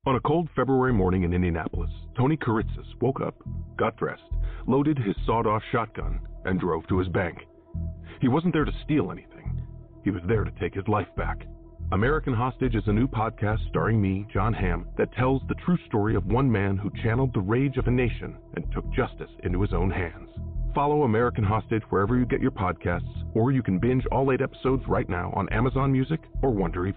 On a cold February morning in Indianapolis, Tony Kiritsis woke up, got dressed, loaded his sawed-off shotgun, and drove to his bank. He wasn't there to steal anything. He was there to take his life back. American Hostage is a new podcast starring me, John Hamm, that tells the true story of one man who channeled the rage of a nation and took justice into his own hands. Follow American Hostage wherever you get your podcasts, or you can binge all 8 episodes right now on Amazon Music or Wondery+.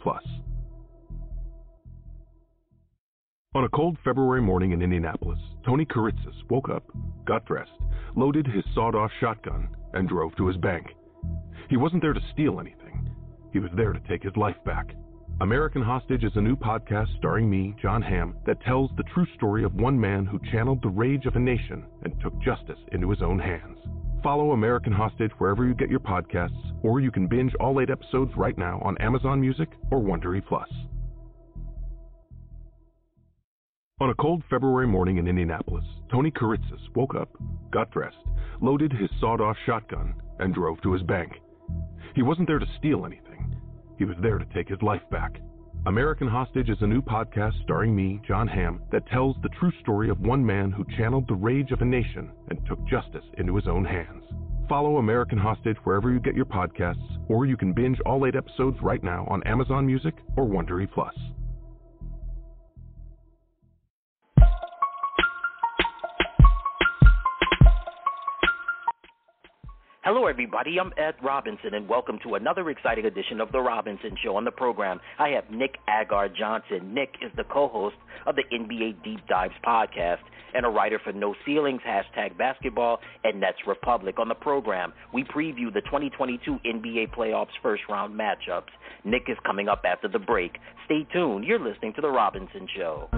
On a cold February morning in Indianapolis, Tony Kiritsis woke up, got dressed, loaded his sawed-off shotgun, and drove to his bank. He wasn't there to steal anything. He was there to take his life back. American Hostage is a new podcast starring me, John Hamm, that tells the true story of one man who channeled the rage of a nation and took justice into his own hands. Follow American Hostage wherever you get your podcasts, or you can binge all 8 episodes right now on Amazon Music or Wondery+. On a cold February morning in Indianapolis, Tony Kiritsis woke up, got dressed, loaded his sawed-off shotgun, and drove to his bank. He wasn't there to steal anything. He was there to take his life back. American Hostage is a new podcast starring me, John Hamm, that tells the true story of one man who channeled the rage of a nation and took justice into his own hands. Follow American Hostage wherever you get your podcasts, or you can binge all 8 episodes right now on Amazon Music or Wondery+. Hello, everybody. I'm Ed Robinson, and welcome to another exciting edition of The Robinson Show. On the program, I have Nick Agar-Johnson. Nick is the co-host of the NBA Deep Dives podcast and a writer for No Ceilings, #Basketball, and Nets Republic. On the program, we preview the 2022 NBA playoffs first-round matchups. Nick is coming up after the break. Stay tuned. You're listening to The Robinson Show.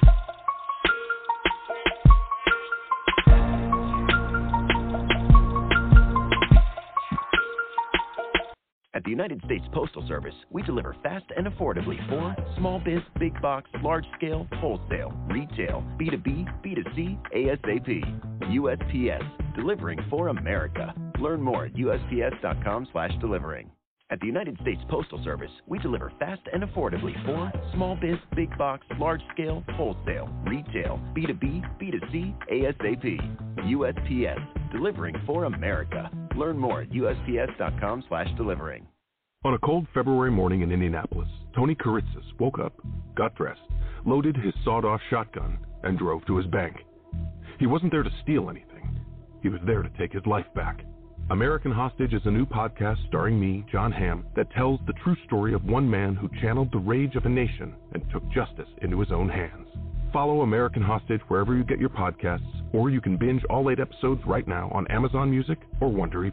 At the United States Postal Service, we deliver fast and affordably for small biz, big box, large scale, wholesale, retail, B2B, B2C, ASAP. USPS, delivering for America. Learn more at USPS.com/delivering. At the United States Postal Service, we deliver fast and affordably for small biz, big box, large scale, wholesale, retail, B2B, B2C, ASAP. USPS, delivering for America. Learn more at USPS.com/delivering. On a cold February morning in Indianapolis, Tony Kiritsis woke up, got dressed, loaded his sawed-off shotgun, and drove to his bank. He wasn't there to steal anything. He was there to take his life back. American Hostage is a new podcast starring me, John Hamm, that tells the true story of one man who channeled the rage of a nation and took justice into his own hands. Follow American Hostage wherever you get your podcasts, or you can binge all 8 episodes right now on Amazon Music or Wondery+.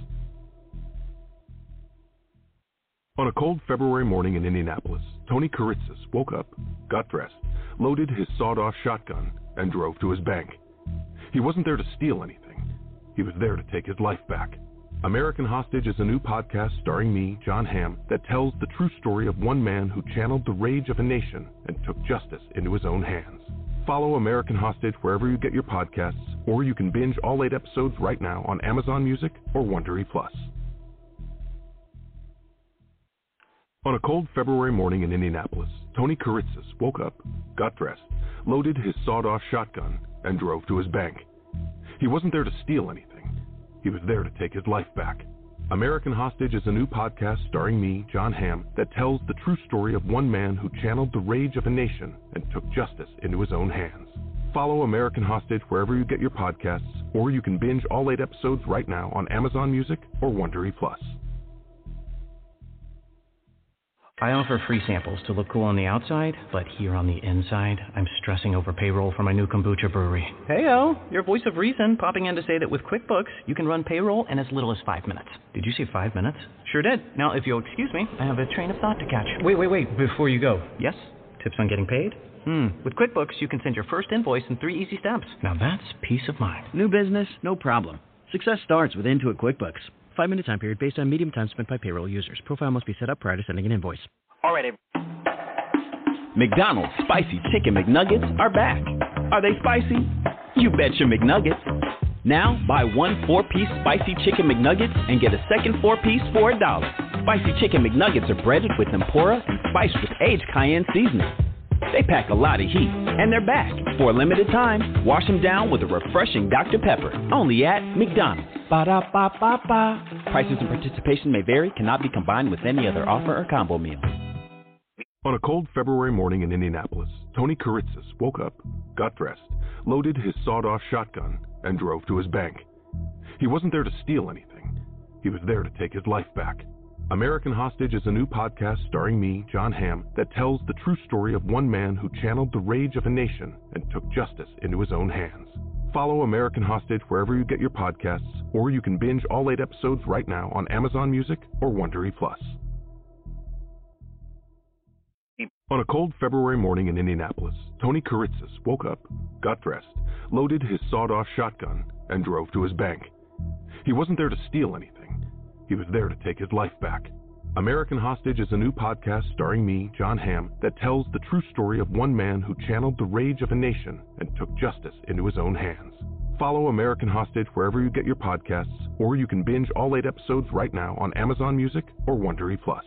On a cold February morning in Indianapolis, Tony Kiritsis woke up, got dressed, loaded his sawed-off shotgun, and drove to his bank. He wasn't there to steal anything. He was there to take his life back. American Hostage is a new podcast starring me, John Hamm, that tells the true story of one man who channeled the rage of a nation and took justice into his own hands. Follow American Hostage wherever you get your podcasts, or you can binge all 8 episodes right now on Amazon Music or Wondery+. On a cold February morning in Indianapolis, Tony Kiritsis woke up, got dressed, loaded his sawed-off shotgun, and drove to his bank. He wasn't there to steal anything. He was there to take his life back. American Hostage is a new podcast starring me, John Hamm, that tells the true story of one man who channeled the rage of a nation and took justice into his own hands. Follow American Hostage wherever you get your podcasts, or you can binge all 8 episodes right now on Amazon Music or Wondery+. I offer free samples to look cool on the outside, but here on the inside, I'm stressing over payroll for my new kombucha brewery. Heyo, your voice of reason popping in to say that with QuickBooks, you can run payroll in as little as 5 minutes. Did you say 5 minutes? Sure did. Now, if you'll excuse me, I have a train of thought to catch. Wait, before you go. Yes? Tips on getting paid? With QuickBooks, you can send your first invoice in 3 easy steps. Now that's peace of mind. New business? No problem. Success starts with Intuit QuickBooks. 5-minute time period based on medium time spent by payroll users. Profile must be set up prior to sending an invoice. All right. McDonald's Spicy Chicken McNuggets are back. Are they spicy? You betcha McNuggets. Now, buy one 4-piece Spicy Chicken McNuggets and get a second 4-piece for $1. Spicy Chicken McNuggets are breaded with tempura and spiced with aged cayenne seasoning. They pack a lot of heat, and they're back. For a limited time, wash them down with a refreshing Dr. Pepper, only at McDonald's. Ba-da-ba-ba-ba. Prices and participation may vary, cannot be combined with any other offer or combo meal. On a cold February morning in Indianapolis, Tony Kiritsis woke up, got dressed, loaded his sawed-off shotgun, and drove to his bank. He wasn't there to steal anything. He was there to take his life back. American Hostage is a new podcast starring me, John Hamm, that tells the true story of one man who channeled the rage of a nation and took justice into his own hands. Follow American Hostage wherever you get your podcasts, or you can binge all 8 episodes right now on Amazon Music or Wondery Plus. On a cold February morning in Indianapolis, Tony Kiritsis woke up, got dressed, loaded his sawed-off shotgun, and drove to his bank. He wasn't there to steal anything. He was there to take his life back. American Hostage is a new podcast starring me, John Hamm, that tells the true story of one man who channeled the rage of a nation and took justice into his own hands. Follow American Hostage wherever you get your podcasts, or you can binge all 8 episodes right now on Amazon Music or Wondery Plus.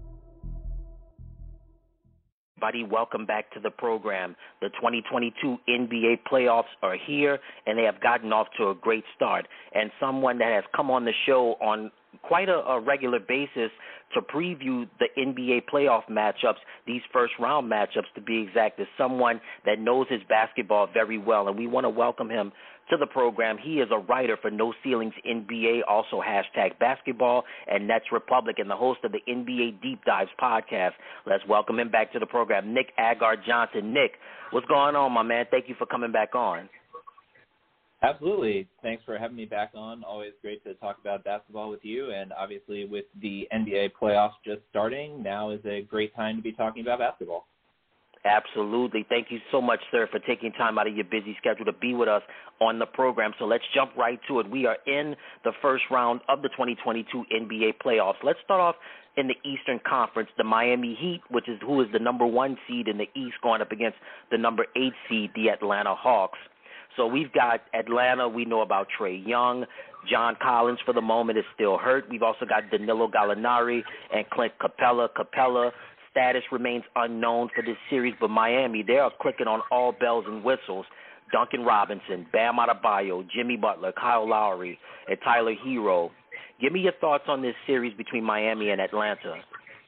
Everybody, welcome back to the program. The 2022 NBA playoffs are here, and they have gotten off to a great start. And someone that has come on the show on quite a regular basis to preview the NBA playoff matchups, these first-round matchups to be exact, is someone that knows his basketball very well, and we want to welcome him to the program. He is a writer for No Ceilings NBA, also #basketball and Nets Republic, and the host of the NBA Deep Dives podcast. Let's welcome him back to the program, Nick Agar Johnson. Nick, what's going on, my man? Thank you for coming back on. Absolutely. Thanks for having me back on. Always great to talk about basketball with you, and obviously with the NBA playoffs just starting, now is a great time to be talking about basketball. Absolutely. Thank you so much, sir, for taking time out of your busy schedule to be with us on the program. So let's jump right to it. We are in the first round of the 2022 NBA playoffs. Let's start off in the Eastern Conference. The Miami Heat, who is the number 1 seed in the East, going up against the number 8 seed, the Atlanta Hawks. So we've got Atlanta. We know about Trae Young. John Collins, for the moment, is still hurt. We've also got Danilo Gallinari and Clint Capella. Capella status remains unknown for this series, but Miami, they are clicking on all bells and whistles. Duncan Robinson, Bam Adebayo, Jimmy Butler, Kyle Lowry, and Tyler Hero. Give me your thoughts on this series between Miami and Atlanta.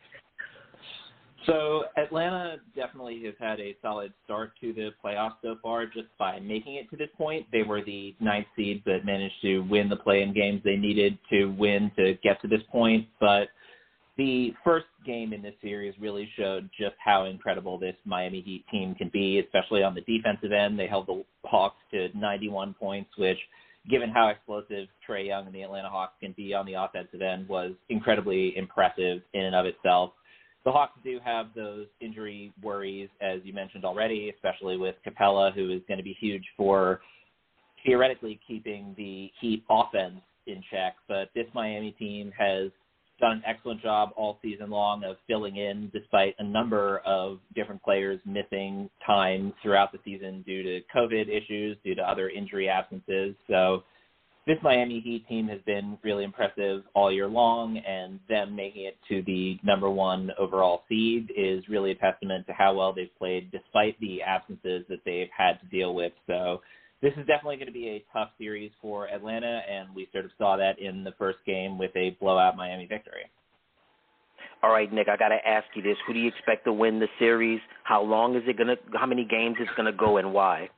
So Atlanta definitely has had a solid start to the playoffs so far just by making it to this point. They were the 9th seed but managed to win the play-in games they needed to win to get to this point. But the first game in this series really showed just how incredible this Miami Heat team can be, especially on the defensive end. They held the Hawks to 91 points, which, given how explosive Trae Young and the Atlanta Hawks can be on the offensive end, was incredibly impressive in and of itself. The Hawks do have those injury worries, as you mentioned already, especially with Capella, who is going to be huge for theoretically keeping the Heat offense in check. But this Miami team has done an excellent job all season long of filling in despite a number of different players missing time throughout the season due to COVID issues, due to other injury absences. So this Miami Heat team has been really impressive all year long, and them making it to the number 1 overall seed is really a testament to how well they've played despite the absences that they've had to deal with. So this is definitely going to be a tough series for Atlanta, and we sort of saw that in the first game with a blowout Miami victory. All right, Nick, I got to ask you this. Who do you expect to win the series? How many games it's going to go, and why?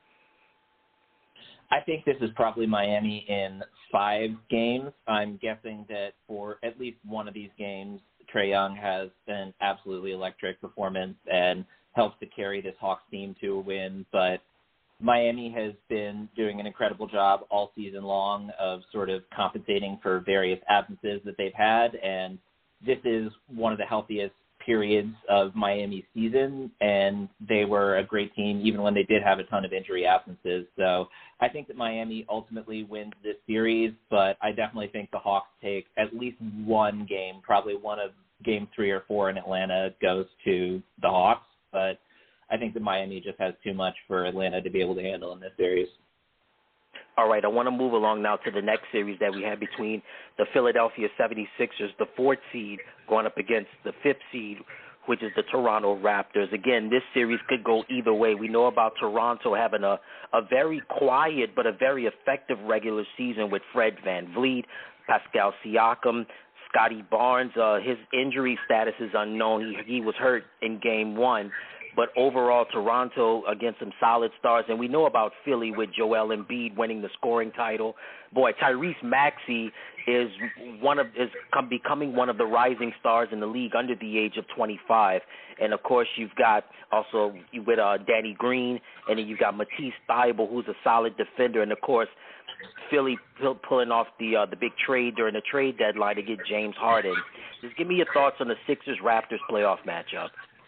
I think this is probably Miami in 5 games. I'm guessing that for at least one of these games, Trae Young has an absolutely electric performance and helps to carry this Hawks team to a win. But Miami has been doing an incredible job all season long of sort of compensating for various absences that they've had, and this is one of the healthiest periods of Miami's season, and they were a great team even when they did have a ton of injury absences. So I think that Miami ultimately wins this series, but I definitely think the Hawks take at least one game, probably one of game 3 or 4 in Atlanta goes to the Hawks, but I think that Miami just has too much for Atlanta to be able to handle in this series. All right, I want to move along now to the next series that we have between the Philadelphia 76ers, the 4th seed, going up against the 5th seed, which is the Toronto Raptors. Again, this series could go either way. We know about Toronto having a very quiet but a very effective regular season with Fred VanVleet, Pascal Siakam, Scotty Barnes. His injury status is unknown. He was hurt in Game 1. But overall, Toronto against some solid stars. And we know about Philly with Joel Embiid winning the scoring title. Boy, Tyrese Maxey is becoming one of the rising stars in the league under the age of 25. And, of course, you've got also with Danny Green, and then you've got Matisse Thybulle, who's a solid defender. And, of course, Philly pulling off the big trade during the trade deadline to get James Harden. Just give me your thoughts on the Sixers-Raptors playoff matchup.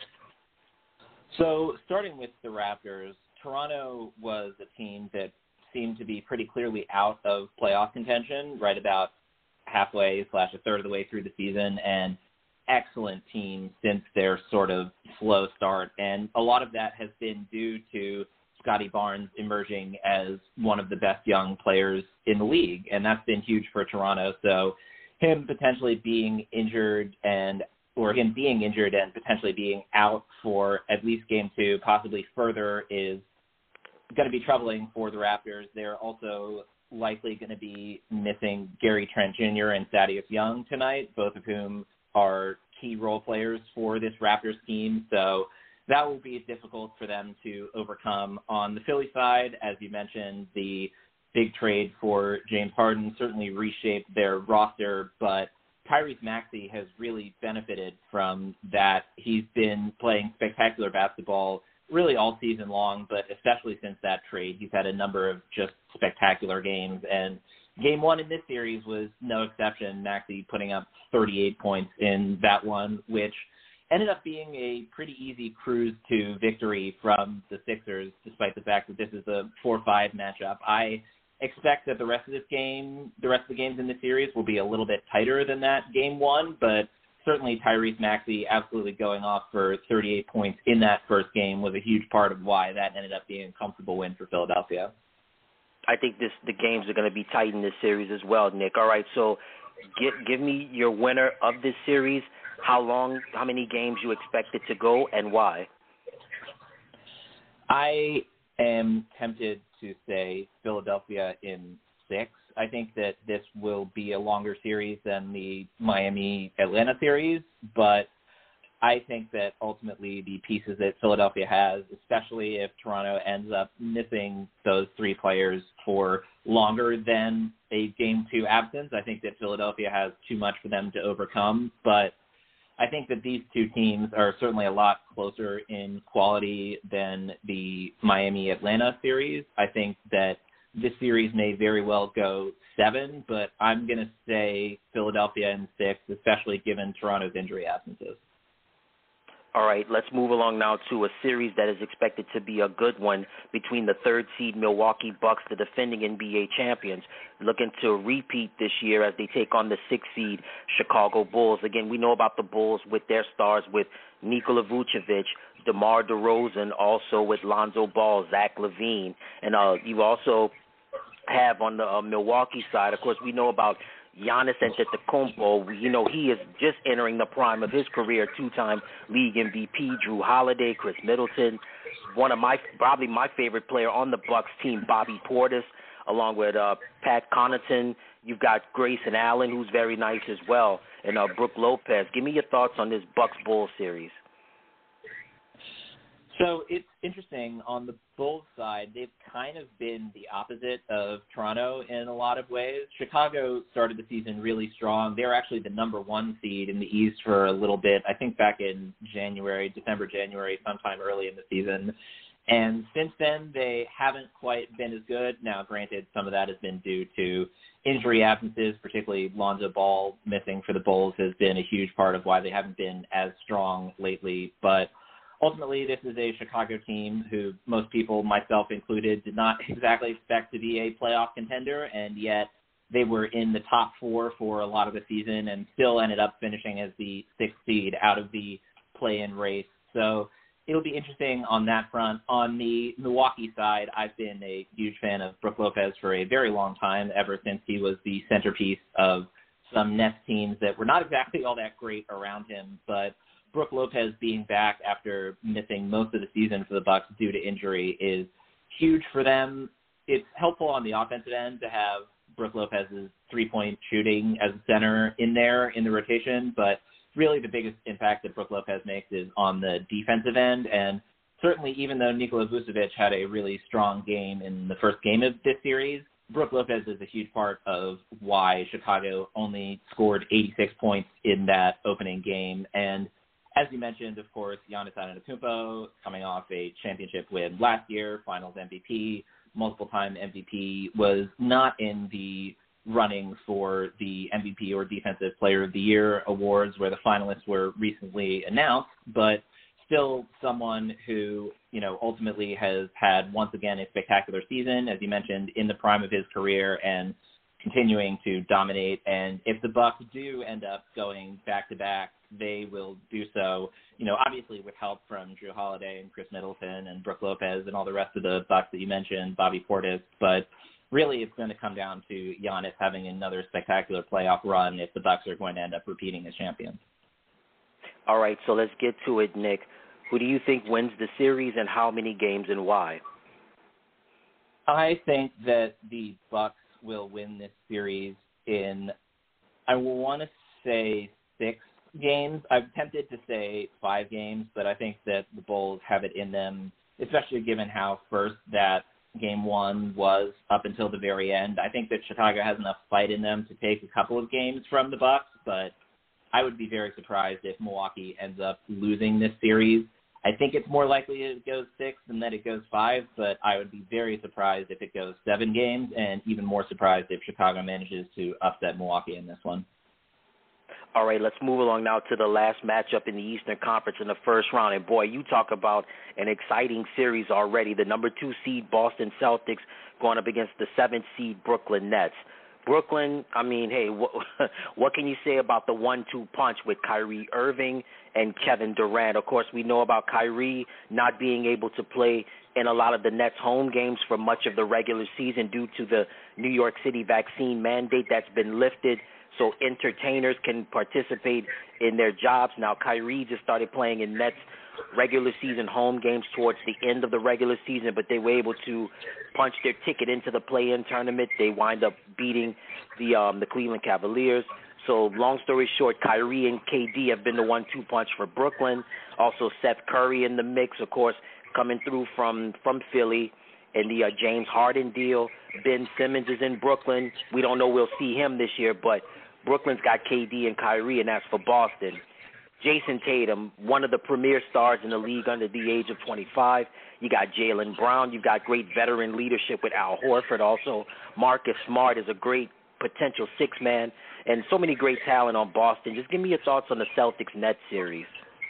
So starting with the Raptors, Toronto was a team that seemed to be pretty clearly out of playoff contention right about halfway / a third of the way through the season, and excellent team since their sort of slow start. And a lot of that has been due to Scotty Barnes emerging as one of the best young players in the league, and that's been huge for Toronto. So him potentially being injured and potentially being out for at least Game 2, possibly further, is going to be troubling for the Raptors. They're also likely going to be missing Gary Trent Jr. and Thaddeus Young tonight, both of whom are key role players for this Raptors team. So that will be difficult for them to overcome. On the Philly side, as you mentioned, the big trade for James Harden certainly reshaped their roster, but Tyrese Maxey has really benefited from that. He's been playing spectacular basketball really all season long, but especially since that trade, he's had a number of just spectacular games. And Game 1 in this series was no exception. Maxey putting up 38 points in that one, which ended up being a pretty easy cruise to victory from the Sixers, despite the fact that this is a 4-5 matchup. I expect that the rest of the games in the series will be a little bit tighter than that Game 1, but certainly Tyrese Maxey absolutely going off for 38 points in that first game was a huge part of why that ended up being a comfortable win for Philadelphia. I think the games are going to be tight in this series as well, Nick. All right, so give me your winner of this series, how many games you expect it to go, and why. I am tempted to say Philadelphia in 6. I think that this will be a longer series than the Miami-Atlanta series, but I think that ultimately the pieces that Philadelphia has, especially if Toronto ends up missing those 3 players for longer than a Game 2 absence, I think that Philadelphia has too much for them to overcome. But I think that these two teams are certainly a lot closer in quality than the Miami-Atlanta series. I think that this series may very well go 7, but I'm going to say Philadelphia in 6, especially given Toronto's injury absences. All right, let's move along now to a series that is expected to be a good one between the 3rd seed Milwaukee Bucks, the defending NBA champions, looking to repeat this year as they take on the 6th seed Chicago Bulls. Again, we know about the Bulls with their stars with Nikola Vucevic, DeMar DeRozan, also with Lonzo Ball, Zach LaVine. And you also have on the Milwaukee side, of course, we know about Giannis Antetokounmpo. You know, he is just entering the prime of his career, 2-time league MVP, Jrue Holiday, Chris Middleton, probably my favorite player on the Bucks team, Bobby Portis, along with Pat Connaughton. You've got Grayson Allen, who's very nice as well, and Brook Lopez. Give me your thoughts on this Bucks-Bulls series. So it's interesting. On the Bulls side, they've kind of been the opposite of Toronto in a lot of ways. Chicago started the season really strong. They were actually the number 1 seed in the East for a little bit, I think back in December, January, sometime early in the season. And since then, they haven't quite been as good. Now, granted, some of that has been due to injury absences, particularly Lonzo Ball missing for the Bulls has been a huge part of why they haven't been as strong lately. But ultimately, this is a Chicago team who most people, myself included, did not exactly expect to be a playoff contender, and yet they were in the top 4 for a lot of the season and still ended up finishing as the 6th seed out of the play-in race. So it'll be interesting on that front. On the Milwaukee side, I've been a huge fan of Brook Lopez for a very long time, ever since he was the centerpiece of some Nets teams that were not exactly all that great around him, but Brook Lopez being back after missing most of the season for the Bucks due to injury is huge for them. It's helpful on the offensive end to have Brook Lopez's three-point shooting as a center in there in the rotation, but really the biggest impact that Brook Lopez makes is on the defensive end. And certainly, even though Nikola Vucevic had a really strong game in the first game of this series, Brook Lopez is a huge part of why Chicago only scored 86 points in that opening game. And as you mentioned, of course, Giannis Antetokounmpo coming off a championship win last year, Finals MVP, multiple-time MVP, was not in the running for the MVP or Defensive Player of the Year awards where the finalists were recently announced, but still someone who, ultimately has had, once again, a spectacular season, as you mentioned, in the prime of his career and continuing to dominate. And if the Bucks do end up going back-to-back, they will do so, obviously with help from Jrue Holiday and Chris Middleton and Brook Lopez and all the rest of the Bucks that you mentioned, Bobby Portis. But really it's going to come down to Giannis having another spectacular playoff run if the Bucks are going to end up repeating as champions. All right, so let's get to it, Nick. Who do you think wins the series and how many games and why? I think that the Bucks will win this series in, I want to say 6 games. I'm tempted to say 5 games, but I think that the Bulls have it in them, especially given how first that game 1 was up until the very end. I think that Chicago has enough fight in them to take a couple of games from the Bucks, but I would be very surprised if Milwaukee ends up losing this series. I think it's more likely it goes 6 than that it goes 5, but I would be very surprised if it goes 7 games, and even more surprised if Chicago manages to upset Milwaukee in this one. All right, let's move along now to the last matchup in the Eastern Conference in the first round. And, boy, you talk about an exciting series already. The number 2 seed Boston Celtics going up against the 7th seed Brooklyn Nets. Brooklyn, I mean, hey, what can you say about the 1-2 punch with Kyrie Irving and Kevin Durant? Of course, we know about Kyrie not being able to play in a lot of the Nets' home games for much of the regular season due to the New York City vaccine mandate that's been lifted, so entertainers can participate in their jobs. Now, Kyrie just started playing in Nets regular season home games towards the end of the regular season, but they were able to punch their ticket into the play-in tournament. They wind up beating the Cleveland Cavaliers. So long story short, Kyrie and KD have been the 1-2 punch for Brooklyn. Also Seth Curry in the mix, of course, coming through from Philly. And the James Harden deal. Ben Simmons is in Brooklyn. We don't know we'll see him this year, but Brooklyn's got KD and Kyrie, and that's for Boston. Jason Tatum, one of the premier stars in the league under the age of 25. You got Jaylen Brown. You've got great veteran leadership with Al Horford. Also, Marcus Smart is a great potential 6-man, and so many great talent on Boston. Just give me your thoughts on the Celtics-Nets series.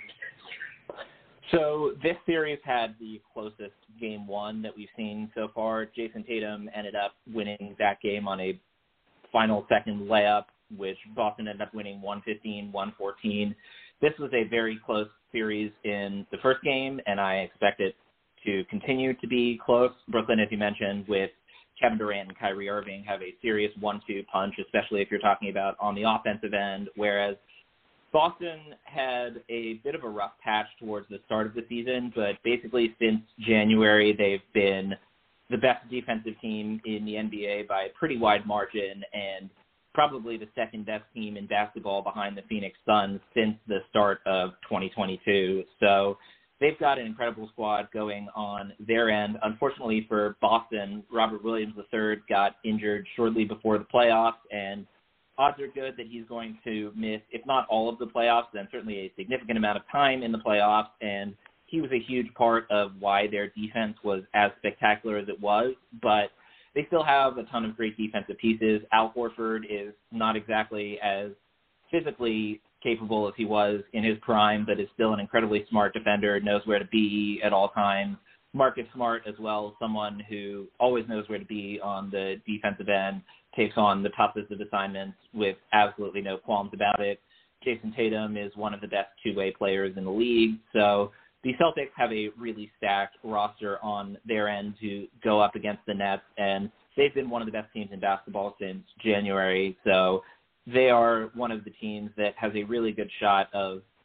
So this series had the closest game 1 that we've seen so far. Jason Tatum ended up winning that game on a final second layup, which Boston ended up winning 115-114. This was a very close series in the first game, and I expect it to continue to be close. Brooklyn, as you mentioned, with Kevin Durant and Kyrie Irving, have a serious 1-2 punch, especially if you're talking about on the offensive end, whereas Boston had a bit of a rough patch towards the start of the season, but basically since January, they've been the best defensive team in the NBA by a pretty wide margin, and probably the second best team in basketball behind the Phoenix Suns since the start of 2022. So they've got an incredible squad going on their end. Unfortunately for Boston, Robert Williams III got injured shortly before the playoffs, and odds are good that he's going to miss, if not all of the playoffs, then certainly a significant amount of time in the playoffs. And he was a huge part of why their defense was as spectacular as it was. But they still have a ton of great defensive pieces. Al Horford is not exactly as physically capable as he was in his prime, but is still an incredibly smart defender, knows where to be at all times. Marcus Smart as well, someone who always knows where to be on the defensive end, takes on the toughest of assignments with absolutely no qualms about it. Jason Tatum is one of the best two-way players in the league, so the Celtics have a really stacked roster on their end to go up against the Nets, and they've been one of the best teams in basketball since January. So they are one of the teams that has a really good shot of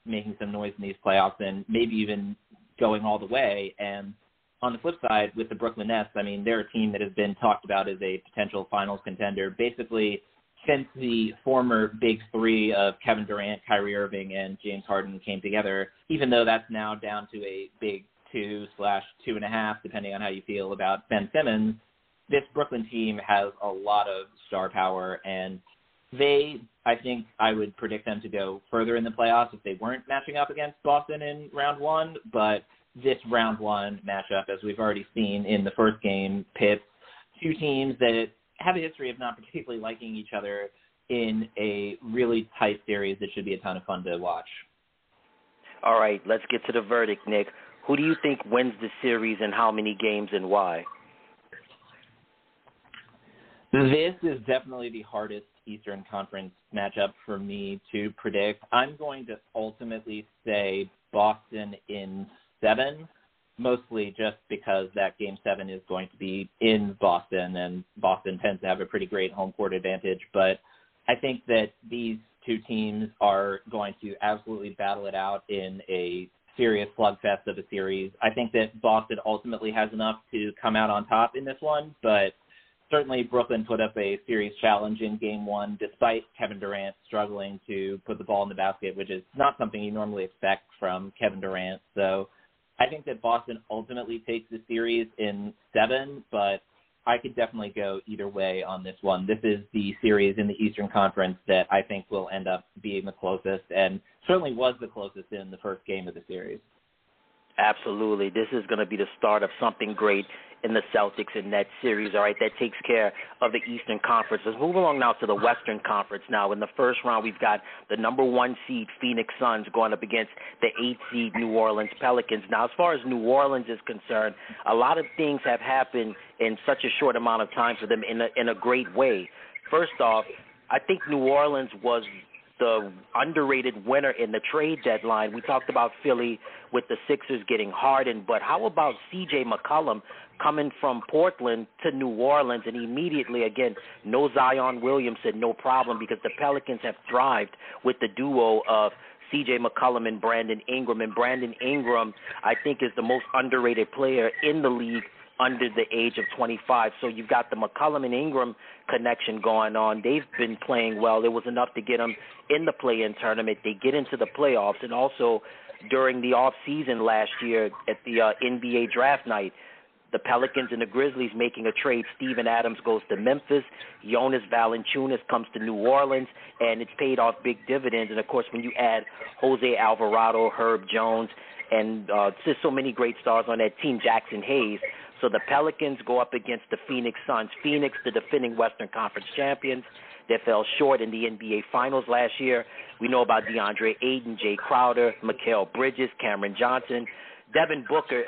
making some noise in these playoffs and maybe even going all the way. And on the flip side, with the Brooklyn Nets, I mean, they're a team that has been talked about as a potential finals contender basically since the former big three of Kevin Durant, Kyrie Irving, and James Harden came together, even though that's now down to a big 2/2.5, depending on how you feel about Ben Simmons. This Brooklyn team has a lot of star power, and I think I would predict them to go further in the playoffs if they weren't matching up against Boston in round one. But this round one matchup, as we've already seen in the first game, pits two teams that have a history of not particularly liking each other in a really tight series that should be a ton of fun to watch. All right, let's get to the verdict, Nick. Who do you think wins the series and how many games and why? This is definitely the hardest Eastern Conference matchup for me to predict. I'm going to ultimately say Boston in 7, mostly just because that Game 7 is going to be in Boston, and Boston tends to have a pretty great home court advantage. But I think that these two teams are going to absolutely battle it out in a serious slugfest of a series. I think that Boston ultimately has enough to come out on top in this one, but certainly Brooklyn put up a serious challenge in Game 1, despite Kevin Durant struggling to put the ball in the basket, which is not something you normally expect from Kevin Durant. So I think that Boston ultimately takes the series in 7, but I could definitely go either way on this one. This is the series in the Eastern Conference that I think will end up being the closest, and certainly was the closest in the first game of the series. Absolutely. This is going to be the start of something great in the Celtics in that series. All right, that takes care of the Eastern Conference. Let's move along now to the Western Conference. Now, in the first round, we've got the number 1 seed Phoenix Suns going up against the 8 seed New Orleans Pelicans. Now, as far as New Orleans is concerned, a lot of things have happened in such a short amount of time for them in a great way. First off, I think New Orleans was the underrated winner in the trade deadline. We talked about Philly with the Sixers getting Harden, but how about C.J. McCollum coming from Portland to New Orleans, and immediately, again, no Zion Williamson, no problem, because the Pelicans have thrived with the duo of C.J. McCollum and Brandon Ingram. And Brandon Ingram, I think, is the most underrated player in the league under the age of 25. So you've got the McCollum and Ingram connection going on. They've been playing well. It was enough to get them in the play-in tournament. They get into the playoffs. And also during the off-season last year at the NBA draft night, the Pelicans and the Grizzlies making a trade. Steven Adams goes to Memphis. Jonas Valanciunas comes to New Orleans, and it's paid off big dividends. And, of course, when you add Jose Alvarado, Herb Jones, and just so many great stars on that team, Jackson Hayes. So the Pelicans go up against the Phoenix Suns. Phoenix, the defending Western Conference champions. They fell short in the NBA Finals last year. We know about DeAndre Ayton, Jay Crowder, Mikal Bridges, Cameron Johnson. Devin Booker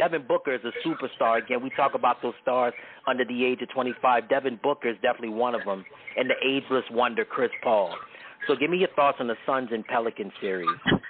is a superstar. Again, we talk about those stars under the age of 25. Devin Booker is definitely one of them. And the ageless wonder, Chris Paul. So give me your thoughts on the Suns and Pelicans series.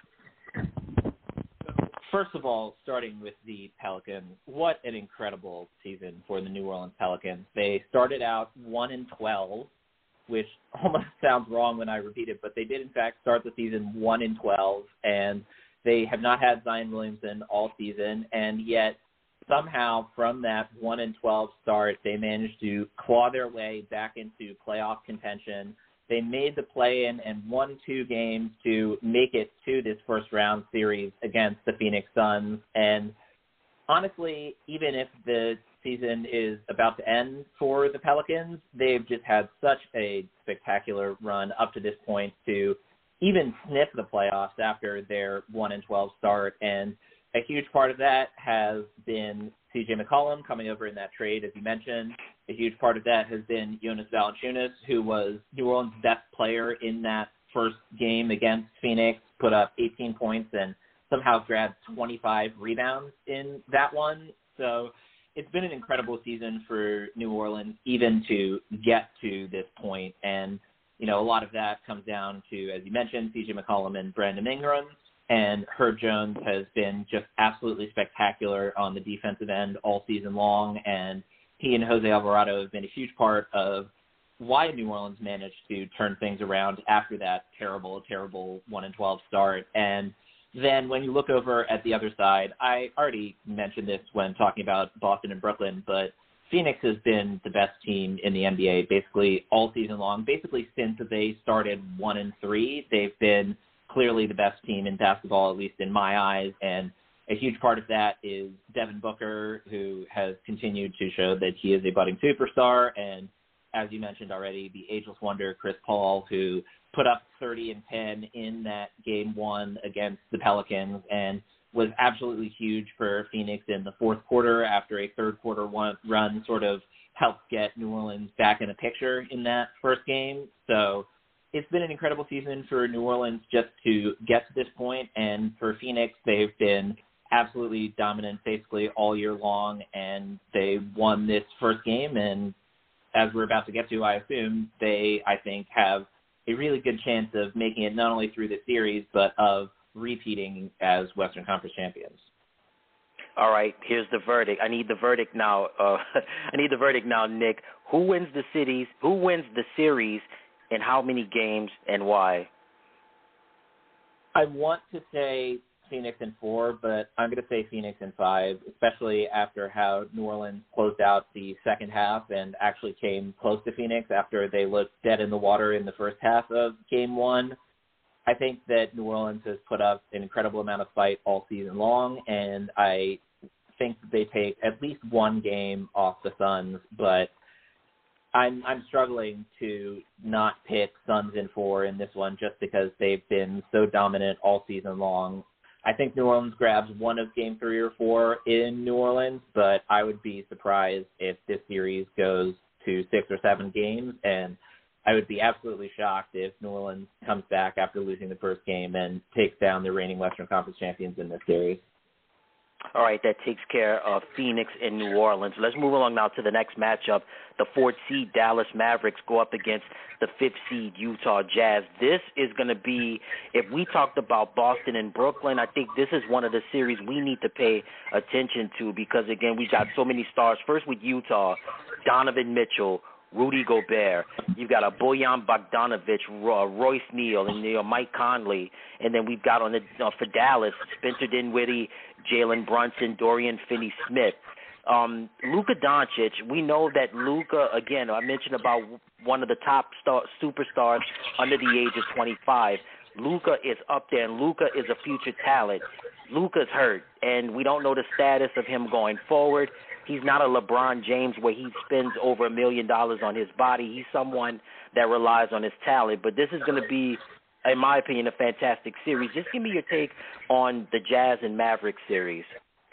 First of all, starting with the Pelicans, what an incredible season for the New Orleans Pelicans. They started out 1-12, which almost sounds wrong when I repeat it, but they did in fact start the season 1-12, and they have not had Zion Williamson all season, and yet somehow from that 1-12 start, they managed to claw their way back into playoff contention. They made the play-in and won 2 games to make it to this first-round series against the Phoenix Suns. And honestly, even if the season is about to end for the Pelicans, they've just had such a spectacular run up to this point to even sniff the playoffs after their 1-12 start. And a huge part of that has been C.J. McCollum coming over in that trade, as you mentioned. A huge part of that has been Jonas Valanciunas, who was New Orleans' best player in that first game against Phoenix, put up 18 points and somehow grabbed 25 rebounds in that one. So it's been an incredible season for New Orleans, even to get to this point. And, you know, a lot of that comes down to, as you mentioned, C.J. McCollum and Brandon Ingram. And Herb Jones has been just absolutely spectacular on the defensive end all season long. And he and Jose Alvarado have been a huge part of why New Orleans managed to turn things around after that terrible 1-12 start. And then when you look over at the other side, I already mentioned this when talking about Boston and Brooklyn, but Phoenix has been the best team in the NBA basically all season long. Basically since they started 1-3, they've been clearly the best team in basketball, at least in my eyes. And a huge part of that is Devin Booker, who has continued to show that he is a budding superstar. And as you mentioned already, the ageless wonder, Chris Paul, who put up 30 and 10 in that game one against the Pelicans and was absolutely huge for Phoenix in the fourth quarter after a third quarter run sort of helped get New Orleans back in the picture in that first game. So it's been an incredible season for New Orleans just to get to this point. And for Phoenix, they've been absolutely dominant basically all year long, and they won this first game. And as we're about to get to, I assume, they, I think, have a really good chance of making it not only through the series, but of repeating as Western Conference champions. All right, here's the verdict. I need the verdict now. Nick. Who wins the series, and how many games, and why? I want to say Phoenix in 4, but I'm going to say Phoenix in 5, especially after how New Orleans closed out the second half and actually came close to Phoenix after they looked dead in the water in the first half of game one. I think that New Orleans has put up an incredible amount of fight all season long, and I think they take at least one game off the Suns, but I'm struggling to not pick Suns in 4 in this one just because they've been so dominant all season long. I think New Orleans grabs one of game 3 or 4 in New Orleans, but I would be surprised if this series goes to 6 or 7 games, and I would be absolutely shocked if New Orleans comes back after losing the first game and takes down the reigning Western Conference champions in this series. All right, that takes care of Phoenix and New Orleans. Let's move along now to the next matchup. The 4th seed Dallas Mavericks go up against the 5th seed Utah Jazz. This is going to be, if we talked about Boston and Brooklyn, I think this is one of the series we need to pay attention to because, again, we got so many stars. First with Utah, Donovan Mitchell, Rudy Gobert. You've got a Bojan Bogdanovic, Royce Neal, and Mike Conley. And then we've got on the for Dallas, Spencer Dinwiddie, Jalen Brunson, Dorian Finney-Smith. Luka Doncic, we know that Luka, again, I mentioned about one of the top superstars under the age of 25. Luka is up there, and Luka is a future talent. Luka's hurt, and we don't know the status of him going forward. He's not a LeBron James where he spends over $1 million on his body. He's someone that relies on his talent. But this is going to be, in my opinion, a fantastic series. Just give me your take on the Jazz and Mavericks series.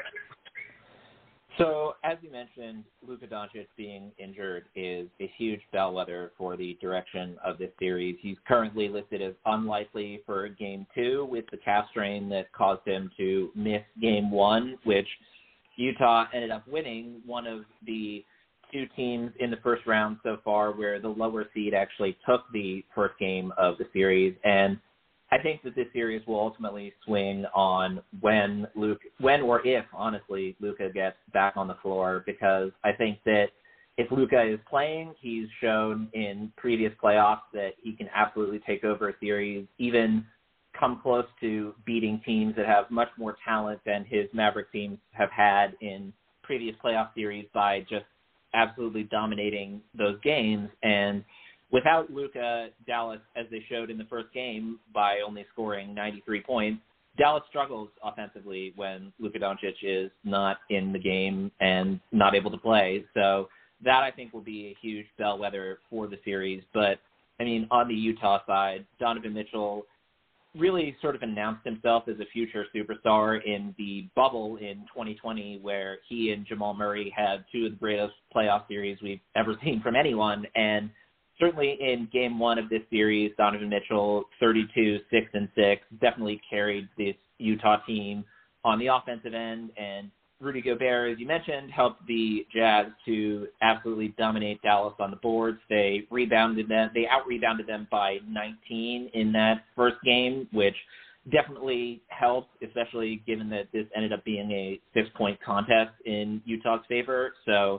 So, as you mentioned, Luka Doncic being injured is a huge bellwether for the direction of this series. He's currently listed as unlikely for Game 2 with the calf strain that caused him to miss Game 1, which Utah ended up winning, one of the 2 teams in the first round so far where the lower seed actually took the first game of the series. And I think that this series will ultimately swing on when or if, honestly, Luka gets back on the floor, because I think that if Luka is playing, he's shown in previous playoffs that he can absolutely take over a series, even come close to beating teams that have much more talent than his Maverick teams have had in previous playoff series by just absolutely dominating those games. And without Luka, Dallas, as they showed in the first game by only scoring 93 points, Dallas struggles offensively when Luka Doncic is not in the game and not able to play. So that, I think, will be a huge bellwether for the series. But, I mean, on the Utah side, Donovan Mitchell really sort of announced himself as a future superstar in the bubble in 2020, where he and Jamal Murray had 2 of the greatest playoff series we've ever seen from anyone. And certainly in Game 1 of this series, Donovan Mitchell, 32, 6-6, definitely carried this Utah team on the offensive end. And Rudy Gobert, as you mentioned, helped the Jazz to absolutely dominate Dallas on the boards. They out-rebounded them by 19 in that first game, which definitely helped, especially given that this ended up being a 6-point contest in Utah's favor. So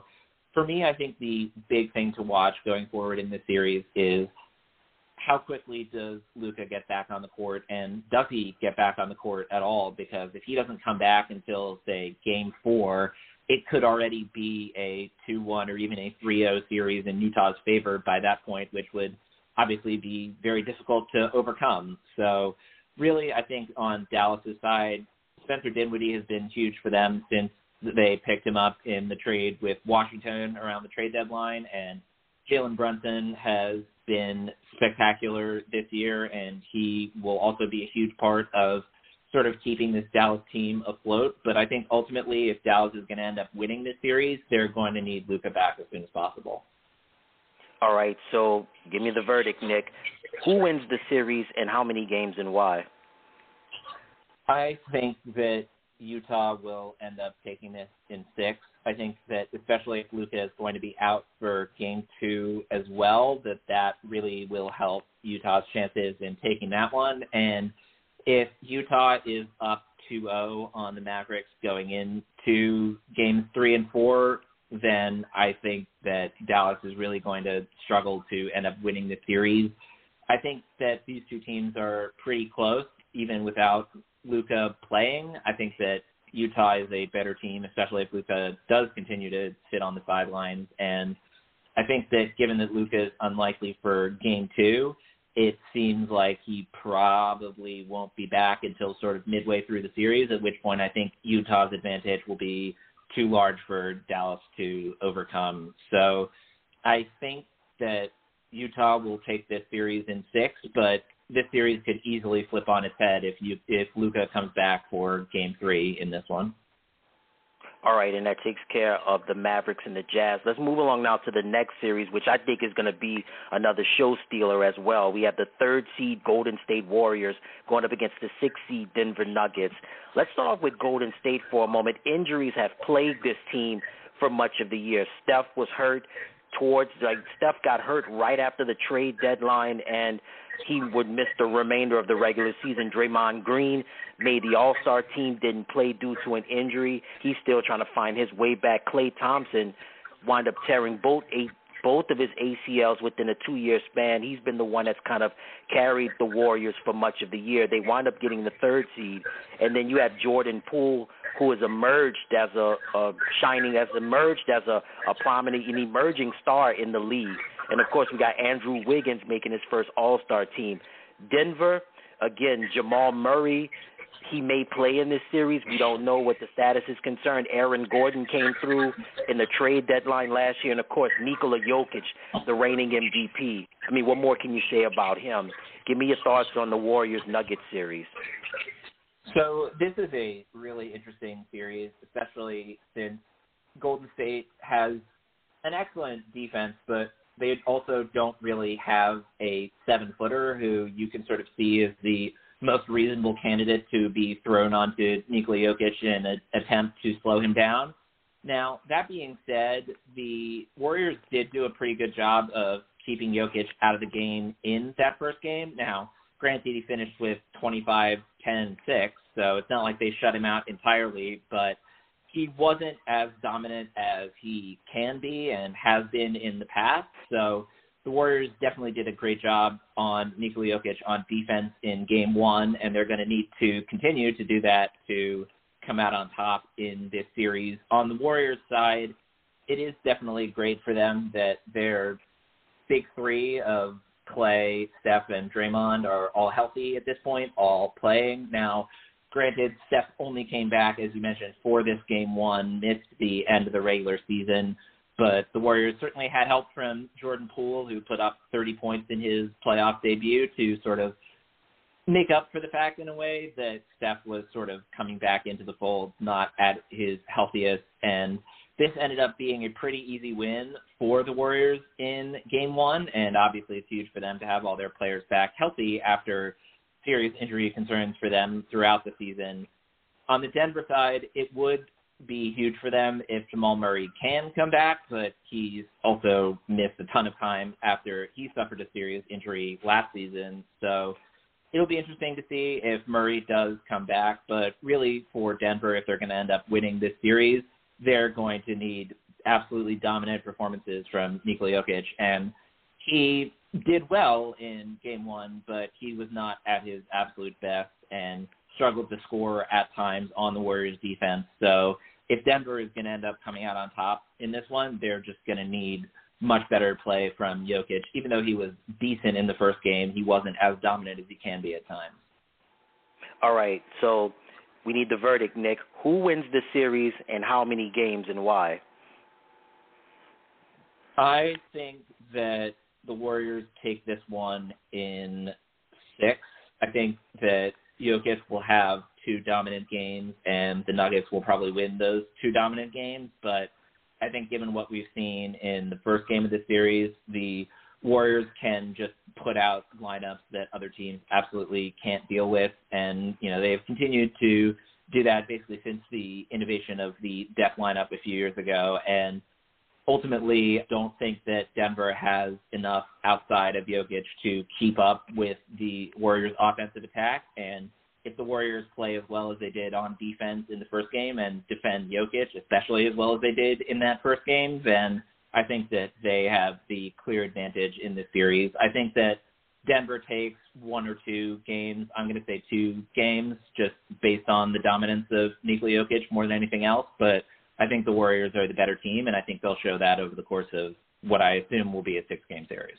for me, I think the big thing to watch going forward in this series is how quickly does Luka get back on the court, and does he get back on the court at all? Because if he doesn't come back until, say, Game 4, it could already be a 2-1 or even a 3-0 series in Utah's favor by that point, which would obviously be very difficult to overcome. So really, I think on Dallas's side, Spencer Dinwiddie has been huge for them since they picked him up in the trade with Washington around the trade deadline, and Jalen Brunson has been spectacular this year, and he will also be a huge part of sort of keeping this Dallas team afloat. But I think ultimately, if Dallas is going to end up winning this series, they're going to need Luka back as soon as possible. All right, so give me the verdict, Nick. Who wins the series and how many games and why? I think that Utah will end up taking this in 6. I think that especially if Luka is going to be out for Game 2 as well, that really will help Utah's chances in taking that one. And if Utah is up 2-0 on the Mavericks going into Games 3 and 4, then I think that Dallas is really going to struggle to end up winning the series. I think that these two teams are pretty close, even without Luka playing. I think that Utah is a better team, especially if Luka does continue to sit on the sidelines. And I think that given that Luka is unlikely for Game 2, it seems like he probably won't be back until sort of midway through the series, at which point I think Utah's advantage will be too large for Dallas to overcome. So I think that Utah will take this series in 6, but this series could easily flip on its head if Luka comes back for Game 3 in this one. All right, and that takes care of the Mavericks and the Jazz. Let's move along now to the next series, which I think is going to be another show stealer as well. We have the 3rd seed Golden State Warriors going up against the 6th seed Denver Nuggets. Let's start off with Golden State for a moment. Injuries have plagued this team for much of the year. Steph got hurt right after the trade deadline, and he would miss the remainder of the regular season. Draymond Green made the All-Star team, didn't play due to an injury. He's still trying to find his way back. Klay Thompson wound up tearing both of his ACLs within a 2-year span. He's been the one that's kind of carried the Warriors for much of the year. They wind up getting the 3rd seed. And then you have Jordan Poole, who has emerged as a prominent and emerging star in the league. And, of course, we got Andrew Wiggins making his first All-Star team. Denver, again, Jamal Murray, he may play in this series. We don't know what the status is concerned. Aaron Gordon came through in the trade deadline last year. And, of course, Nikola Jokic, the reigning MVP. I mean, what more can you say about him? Give me your thoughts on the Warriors-Nuggets series. So this is a really interesting series, especially since Golden State has an excellent defense, but they also don't really have a 7-footer who you can sort of see as the most reasonable candidate to be thrown onto Nikola Jokic in an attempt to slow him down. Now, that being said, the Warriors did do a pretty good job of keeping Jokic out of the game in that first game. Now, granted, he finished with 25, 10, 6, so it's not like they shut him out entirely, but he wasn't as dominant as he can be and has been in the past. So the Warriors definitely did a great job on Nikola Jokic on defense in Game 1, and they're going to need to continue to do that to come out on top in this series. On the Warriors side, it is definitely great for them that their big 3 of Klay, Steph, and Draymond are all healthy at this point, all playing. Now, granted, Steph only came back, as you mentioned, for this Game 1, missed the end of the regular season, but the Warriors certainly had help from Jordan Poole, who put up 30 points in his playoff debut to sort of make up for the fact, in a way, that Steph was sort of coming back into the fold, not at his healthiest, and this ended up being a pretty easy win for the Warriors in Game 1, and obviously it's huge for them to have all their players back healthy after serious injury concerns for them throughout the season. On the Denver side, it would be huge for them if Jamal Murray can come back, but he's also missed a ton of time after he suffered a serious injury last season. So it'll be interesting to see if Murray does come back, but really for Denver, if they're going to end up winning this series, they're going to need absolutely dominant performances from Nikola Jokic, and he did well in Game 1, but he was not at his absolute best and struggled to score at times on the Warriors' defense. So if Denver is going to end up coming out on top in this one, they're just going to need much better play from Jokic. Even though he was decent in the first game, he wasn't as dominant as he can be at times. All right, so we need the verdict, Nick. Who wins this series and how many games and why? I think that the Warriors take this one in 6. I think that Jokic will have 2 dominant games, and the Nuggets will probably win those 2 dominant games, but I think given what we've seen in the first game of the series, the Warriors can just put out lineups that other teams absolutely can't deal with. And, they've continued to do that basically since the innovation of the depth lineup a few years ago. And ultimately, don't think that Denver has enough outside of Jokic to keep up with the Warriors' offensive attack. And if the Warriors play as well as they did on defense in the first game and defend Jokic, especially as well as they did in that first game, then I think that they have the clear advantage in this series. I think that Denver takes 1 or 2 games. I'm going to say 2 games just based on the dominance of Nikola Jokic more than anything else. But I think the Warriors are the better team, and I think they'll show that over the course of what I assume will be a 6-game series.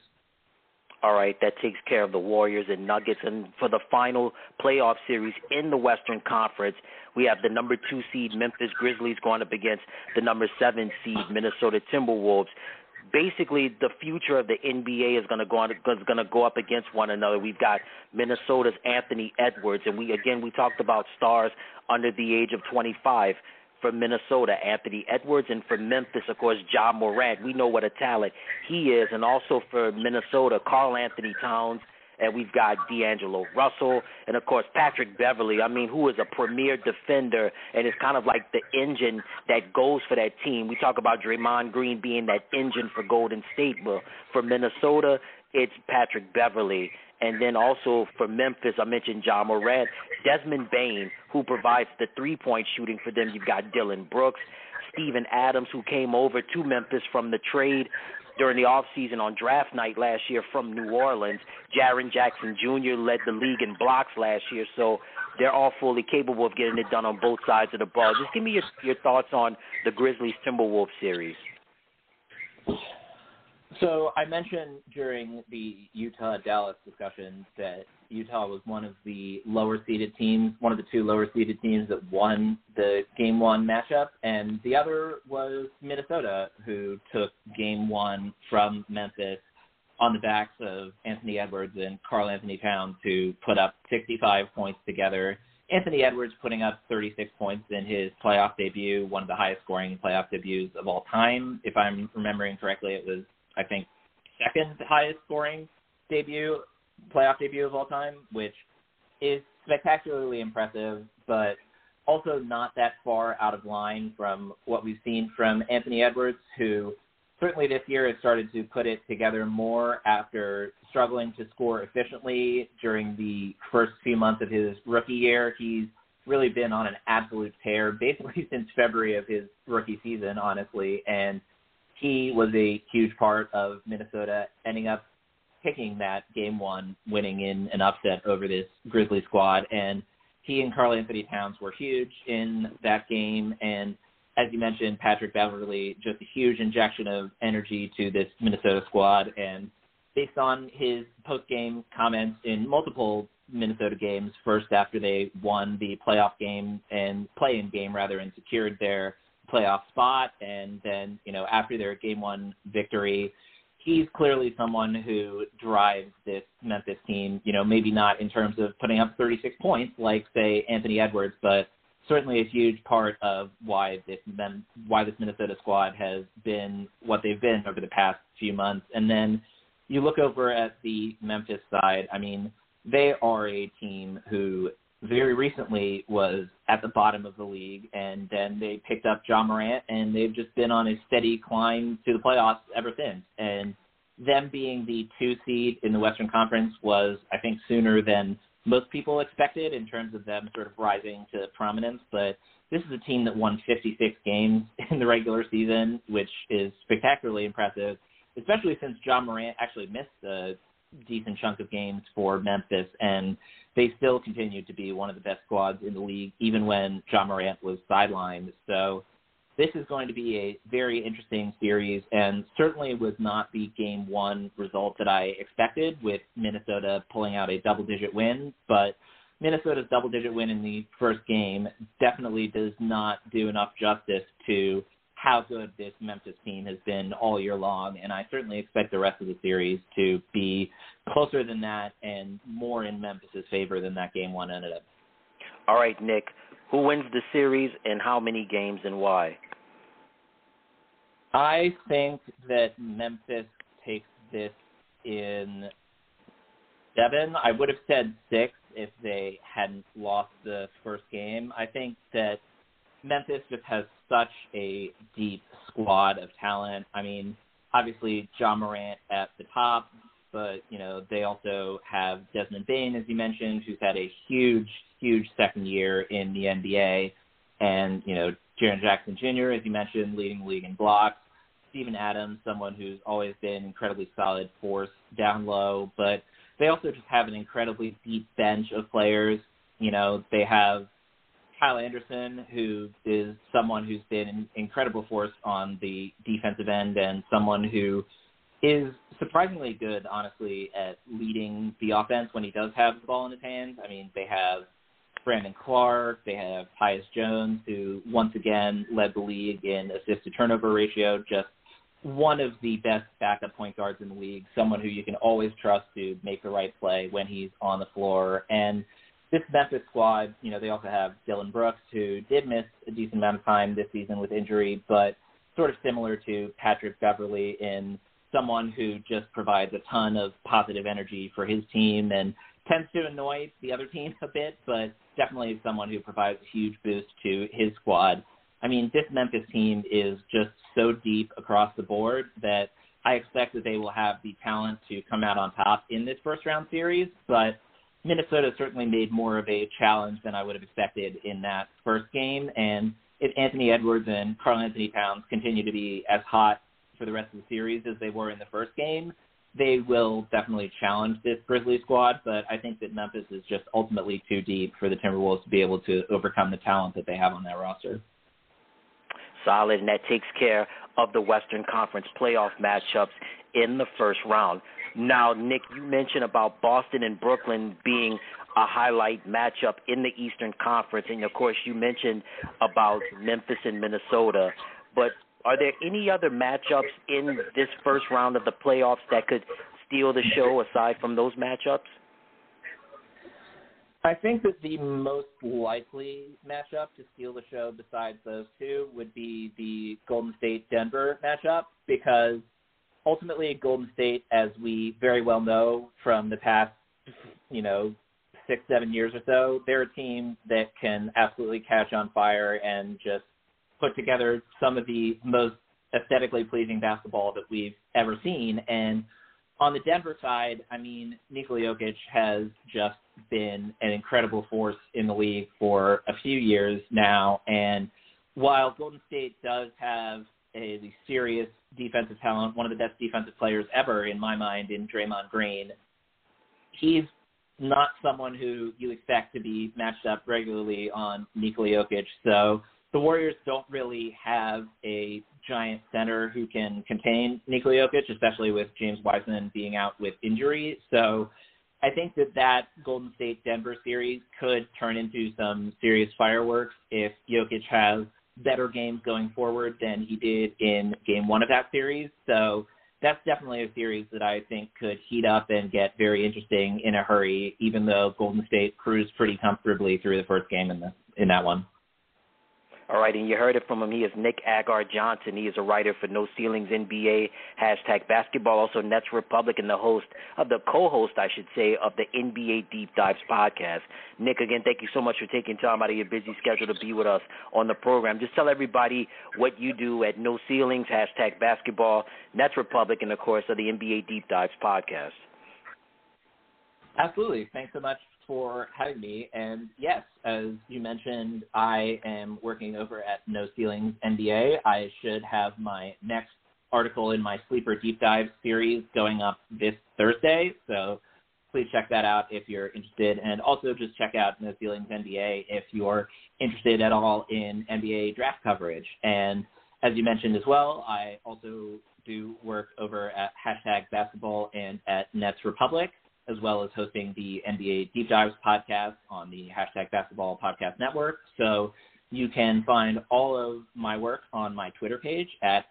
All right, that takes care of the Warriors and Nuggets. And for the final playoff series in the Western Conference, we have the number 2 seed Memphis Grizzlies going up against the number 7 seed Minnesota Timberwolves. Basically, the future of the NBA is going to go up against one another. We've got Minnesota's Anthony Edwards, and we talked about stars under the age of 25. For Minnesota, Anthony Edwards, and for Memphis, of course, Ja Morant. We know what a talent he is. And also for Minnesota, Karl Anthony Towns, and we've got D'Angelo Russell, and, of course, Patrick Beverly, who is a premier defender and is kind of like the engine that goes for that team. We talk about Draymond Green being that engine for Golden State. Well, for Minnesota, it's Patrick Beverly. And then also for Memphis, I mentioned Ja Morant, Desmond Bane, who provides the 3-point shooting for them. You've got Dylan Brooks, Steven Adams, who came over to Memphis from the trade during the offseason on draft night last year from New Orleans. Jaren Jackson Jr. led the league in blocks last year, so they're all fully capable of getting it done on both sides of the ball. Just give me your thoughts on the Grizzlies-Timberwolves series. So I mentioned during the Utah-Dallas discussion that Utah was one of the lower-seeded teams, one of the 2 lower-seeded teams that won the Game 1 matchup, and the other was Minnesota, who took Game 1 from Memphis on the backs of Anthony Edwards and Karl Anthony Towns, who put up 65 points together. Anthony Edwards putting up 36 points in his playoff debut, one of the highest-scoring playoff debuts of all time. If I'm remembering correctly, it was, I think, second highest scoring playoff debut of all time, which is spectacularly impressive, but also not that far out of line from what we've seen from Anthony Edwards, who certainly this year has started to put it together more after struggling to score efficiently during the first few months of his rookie year. He's really been on an absolute tear basically since February of his rookie season, honestly, and he was a huge part of Minnesota ending up picking that Game 1, winning in an upset over this Grizzlies squad. And he and Karl Anthony Towns were huge in that game. And as you mentioned, Patrick Beverly, just a huge injection of energy to this Minnesota squad. And based on his post-game comments in multiple Minnesota games, first after they won the playoff game and play-in game, rather, and secured their playoff spot, and then, after their Game 1 victory, he's clearly someone who drives this Memphis team, maybe not in terms of putting up 36 points like, say, Anthony Edwards, but certainly a huge part of why this Minnesota squad has been what they've been over the past few months. And then you look over at the Memphis side, they are a team who very recently was at the bottom of the league, and then they picked up Ja Morant, and they've just been on a steady climb to the playoffs ever since. And them being the 2 seed in the Western Conference was, I think, sooner than most people expected in terms of them sort of rising to prominence. But this is a team that won 56 games in the regular season, which is spectacularly impressive, especially since John Morant actually missed a decent chunk of games for Memphis, and they still continued to be one of the best squads in the league, even when John Morant was sidelined. So this is going to be a very interesting series, and certainly was not the game one result that I expected, with Minnesota pulling out a double-digit win, but Minnesota's double-digit win in the first game definitely does not do enough justice to how good this Memphis team has been all year long, and I certainly expect the rest of the series to be closer than that and more in Memphis' favor than that game one ended up. All right, Nick, who wins the series and how many games and why? I think that Memphis takes this in 7. I would have said 6 if they hadn't lost the first game. I think that Memphis just has such a deep squad of talent. I mean, obviously John Morant at the top, but, you know, they also have Desmond Bane, as you mentioned, who's had a huge second year in the NBA. And, you know, Jaren Jackson Jr., as you mentioned, leading the league in blocks. Steven Adams, someone who's always been incredibly solid force down low, but they also just have an incredibly deep bench of players. You know, they have Kyle Anderson, who is someone who's been an incredible force on the defensive end and someone who is surprisingly good, honestly, at leading the offense when he does have the ball in his hands. I mean, they have Brandon Clark, they have Tyus Jones, who once again led the league in assist-to-turnover ratio, just one of the best backup point guards in the league, someone who you can always trust to make the right play when he's on the floor. And this Memphis squad, you know, they also have Dylan Brooks, who did miss a decent amount of time this season with injury, but sort of similar to Patrick Beverley in someone who just provides a ton of positive energy for his team and tends to annoy the other team a bit, but definitely someone who provides a huge boost to his squad. I mean, this Memphis team is just so deep across the board that I expect that they will have the talent to come out on top in this first-round series, but Minnesota certainly made more of a challenge than I would have expected in that first game, and if Anthony Edwards and Karl-Anthony Towns continue to be as hot for the rest of the series as they were in the first game, they will definitely challenge this Grizzlies squad, but I think that Memphis is just ultimately too deep for the Timberwolves to be able to overcome the talent that they have on that roster. Solid, and that takes care of the Western Conference playoff matchups in the first round. Now, Nick, you mentioned about Boston and Brooklyn being a highlight matchup in the Eastern Conference, and, of course, you mentioned about Memphis and Minnesota, but are there any other matchups in this first round of the playoffs that could steal the show aside from those matchups? I think that the most likely matchup to steal the show besides those two would be the Golden State-Denver matchup, because ultimately Golden State, as we very well know from the past, 6-7 years or so, they're a team that can absolutely catch on fire and just put together some of the most aesthetically pleasing basketball that we've ever seen. And on the Denver side, I mean, Nikola Jokic has just been an incredible force in the league for a few years now. And while Golden State does have a serious defensive talent, one of the best defensive players ever in my mind in Draymond Green, he's not someone who you expect to be matched up regularly on Nikola Jokic. So the Warriors don't really have a giant center who can contain Nikola Jokic, especially with James Wiseman being out with injury. So I think that Golden State-Denver series could turn into some serious fireworks if Jokic has better games going forward than he did in game one of that series. So that's definitely a series that I think could heat up and get very interesting in a hurry, even though Golden State cruised pretty comfortably through the first game in that one. All right, and you heard it from him. He is Nick Agar Johnson. He is a writer for No Ceilings NBA, #basketball, also Nets Republic, and the co-host, I should say, of the NBA Deep Dives podcast. Nick, again, thank you so much for taking time out of your busy schedule to be with us on the program. Just tell everybody what you do at No Ceilings, #basketball, Nets Republic, and, of course, of the NBA Deep Dives podcast. Absolutely. Thanks so much for having me. And yes, as you mentioned, I am working over at No Ceilings NBA. I should have my next article in my Sleeper Deep Dive series going up this Thursday. So please check that out if you're interested. And also just check out No Ceilings NBA if you're interested at all in NBA draft coverage. And as you mentioned as well, I also do work over at #Basketball and at Nets Republic, as well as hosting the NBA Deep Dives podcast on the #Basketball Podcast Network. So you can find all of my work on my Twitter page at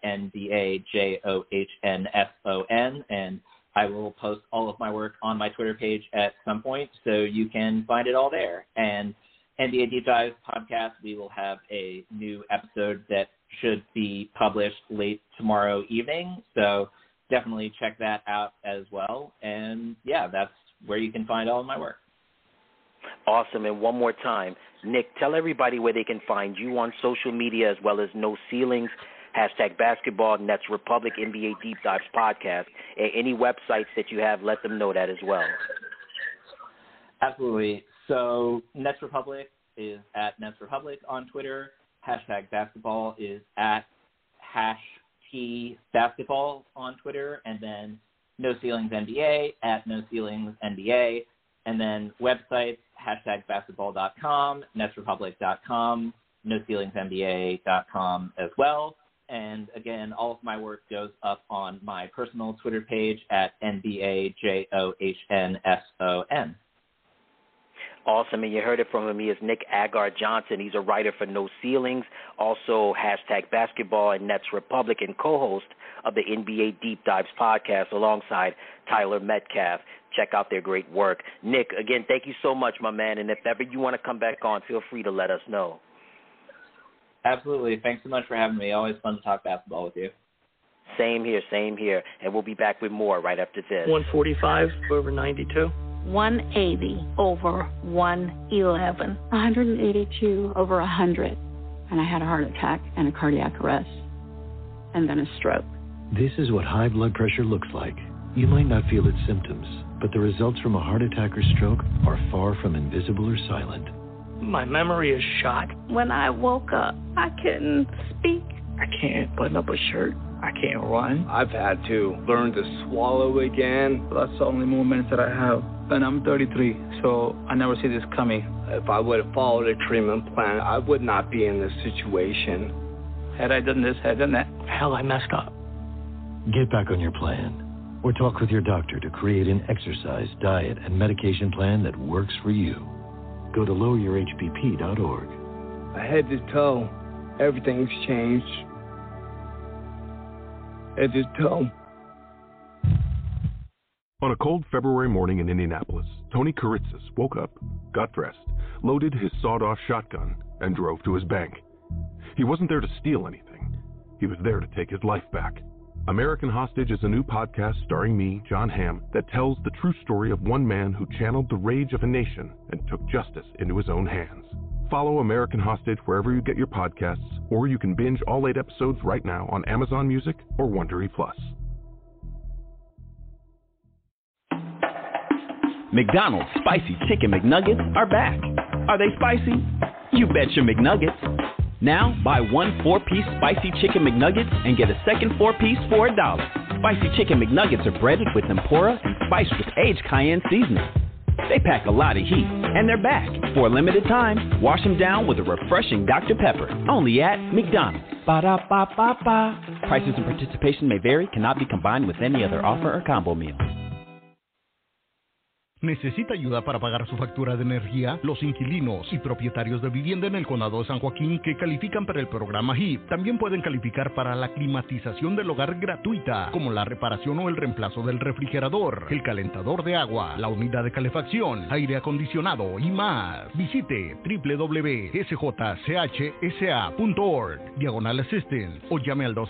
NBAJOHNSON, and I will post all of my work on my Twitter page at some point, so you can find it all there. And NBA Deep Dives podcast, we will have a new episode that should be published late tomorrow evening, so definitely check that out as well. And, yeah, that's where you can find all of my work. Awesome. And one more time, Nick, tell everybody where they can find you on social media as well as No Ceilings, #Basketball, Nets Republic, NBA Deep Dives podcast. Any websites that you have, let them know that as well. Absolutely. So Nets Republic is at Nets Republic on Twitter. #Basketball is at #TBasketball on Twitter. And then No Ceilings NBA at No Ceilings NBA. And then websites, #basketball.com, netsrepublic.com, noceilingsnba.com as well. And again, all of my work goes up on my personal Twitter page at NBAJOHNSON. Awesome, and you heard it from him. He is Nick Agar Johnson. He's a writer for No Ceilings, also #Basketball and Nets Republic, and co-host of the NBA Deep Dives podcast alongside Tyler Metcalf. Check out their great work. Nick, again, thank you so much, my man, and if ever you want to come back on, feel free to let us know. Absolutely. Thanks so much for having me. Always fun to talk basketball with you. Same here. And we'll be back with more right after this. 145 over 92. 180 over 111. 182 over 100. And I had a heart attack and a cardiac arrest. And then a stroke. This is what high blood pressure looks like. You might not feel its symptoms, but the results from a heart attack or stroke are far from invisible or silent. My memory is shot. When I woke up, I couldn't speak. I can't button up a shirt. I can't run. I've had to learn to swallow again. That's the only moments that I have. And I'm 33, so I never see this coming. If I would have followed a treatment plan, I would not be in this situation. Had I done this, had I done that, hell, I messed up. Get back on your plan. Or talk with your doctor to create an exercise, diet, and medication plan that works for you. Go to loweryourhbp.org. Head to toe, everything's changed. Head to toe. On a cold February morning in Indianapolis, Tony Karitzis woke up, got dressed, loaded his sawed-off shotgun, and drove to his bank. He wasn't there to steal anything. He was there to take his life back. American Hostage is a new podcast starring me, John Hamm, that tells the true story of one man who channeled the rage of a nation and took justice into his own hands. Follow American Hostage wherever you get your podcasts, or you can binge all 8 episodes right now on Amazon Music or Wondery Plus. McDonald's Spicy Chicken McNuggets are back. Are they spicy? You betcha McNuggets. Now, buy one 4-piece Spicy Chicken McNugget and get a second 4-piece for $1. Spicy Chicken McNuggets are breaded with tempura and spiced with aged cayenne seasoning. They pack a lot of heat, and they're back. For a limited time, wash them down with a refreshing Dr. Pepper, only at McDonald's. Ba-da-ba-ba-ba. Prices and participation may vary, cannot be combined with any other offer or combo meal. ¿Necesita ayuda para pagar su factura de energía? Los inquilinos y propietarios de vivienda en el Condado de San Joaquín que califican para el programa HEAP también pueden calificar para la climatización del hogar gratuita, como la reparación o el reemplazo del refrigerador, el calentador de agua, la unidad de calefacción, aire acondicionado y más. Visite www.sjchsa.org/assistance o llame al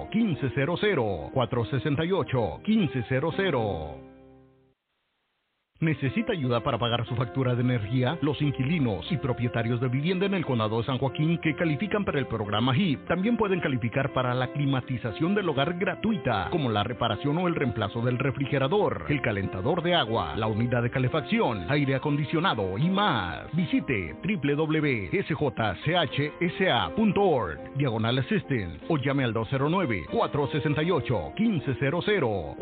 209-468-1500, 468-1500. ¿Necesita ayuda para pagar su factura de energía? Los inquilinos y propietarios de vivienda en el Condado de San Joaquín que califican para el programa HEAP también pueden calificar para la climatización del hogar gratuita, como la reparación o el reemplazo del refrigerador, el calentador de agua, la unidad de calefacción, aire acondicionado y más. Visite www.sjhsa.org/assistance o llame al 209-468-1500,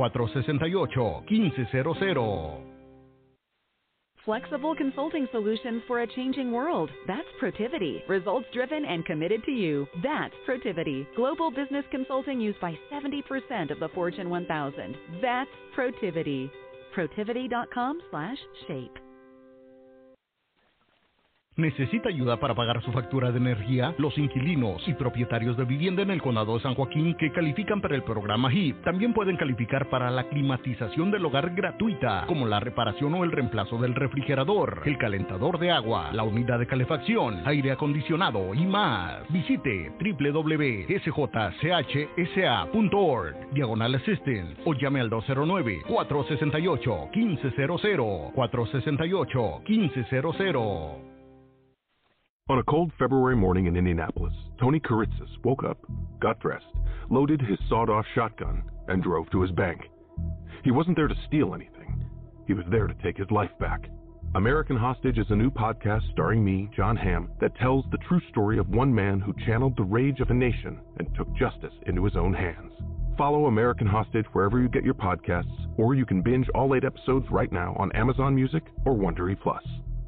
468-1500. Flexible consulting solutions for a changing world. That's Protiviti. Results driven and committed to you. That's Protiviti. Global business consulting used by 70% of the Fortune 1000. That's Protiviti. Protiviti.com/shape. ¿Necesita ayuda para pagar su factura de energía? Los inquilinos y propietarios de vivienda en el Condado de San Joaquín que califican para el programa HEAP también pueden calificar para la climatización del hogar gratuita, como la reparación o el reemplazo del refrigerador, el calentador de agua, la unidad de calefacción, aire acondicionado y más. Visite www.sjhsa.org/assistance o llame al 209-468-1500, 468-1500. On a cold February morning in Indianapolis, Tony Karitzis woke up, got dressed, loaded his sawed-off shotgun, and drove to his bank. He wasn't there to steal anything. He was there to take his life back. American Hostage is a new podcast starring me, John Hamm, that tells the true story of one man who channeled the rage of a nation and took justice into his own hands. Follow American Hostage wherever you get your podcasts, or you can binge all 8 episodes right now on Amazon Music or Wondery Plus.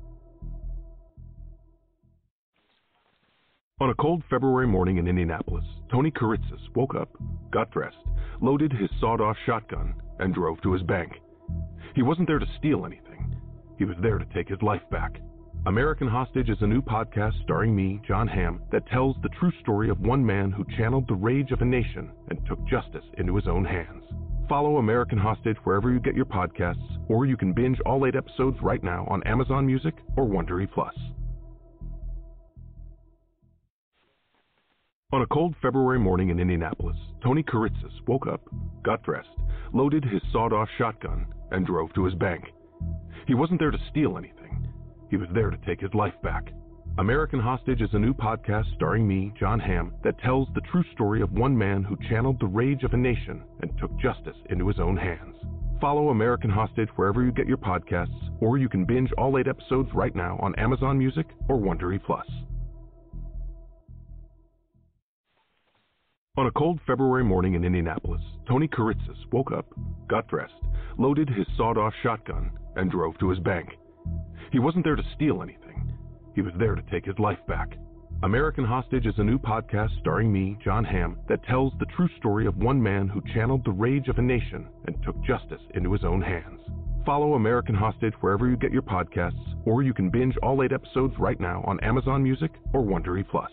On a cold February morning in Indianapolis, Tony Karitzis woke up, got dressed, loaded his sawed-off shotgun, and drove to his bank. He wasn't there to steal anything. He was there to take his life back. American Hostage is a new podcast starring me, John Hamm, that tells the true story of one man who channeled the rage of a nation and took justice into his own hands. Follow American Hostage wherever you get your podcasts, or you can binge all 8 episodes right now on Amazon Music or Wondery Plus. On a cold February morning in Indianapolis, Tony Karitzis woke up, got dressed, loaded his sawed-off shotgun, and drove to his bank. He wasn't there to steal anything. He was there to take his life back. American Hostage is a new podcast starring me, John Hamm, that tells the true story of one man who channeled the rage of a nation and took justice into his own hands. Follow American Hostage wherever you get your podcasts, or you can binge all 8 episodes right now on Amazon Music or Wondery Plus. On a cold February morning in Indianapolis, Tony Karitzis woke up, got dressed, loaded his sawed-off shotgun, and drove to his bank. He wasn't there to steal anything. He was there to take his life back. American Hostage is a new podcast starring me, John Hamm, that tells the true story of one man who channeled the rage of a nation and took justice into his own hands. Follow American Hostage wherever you get your podcasts, or you can binge all 8 episodes right now on Amazon Music or Wondery Plus.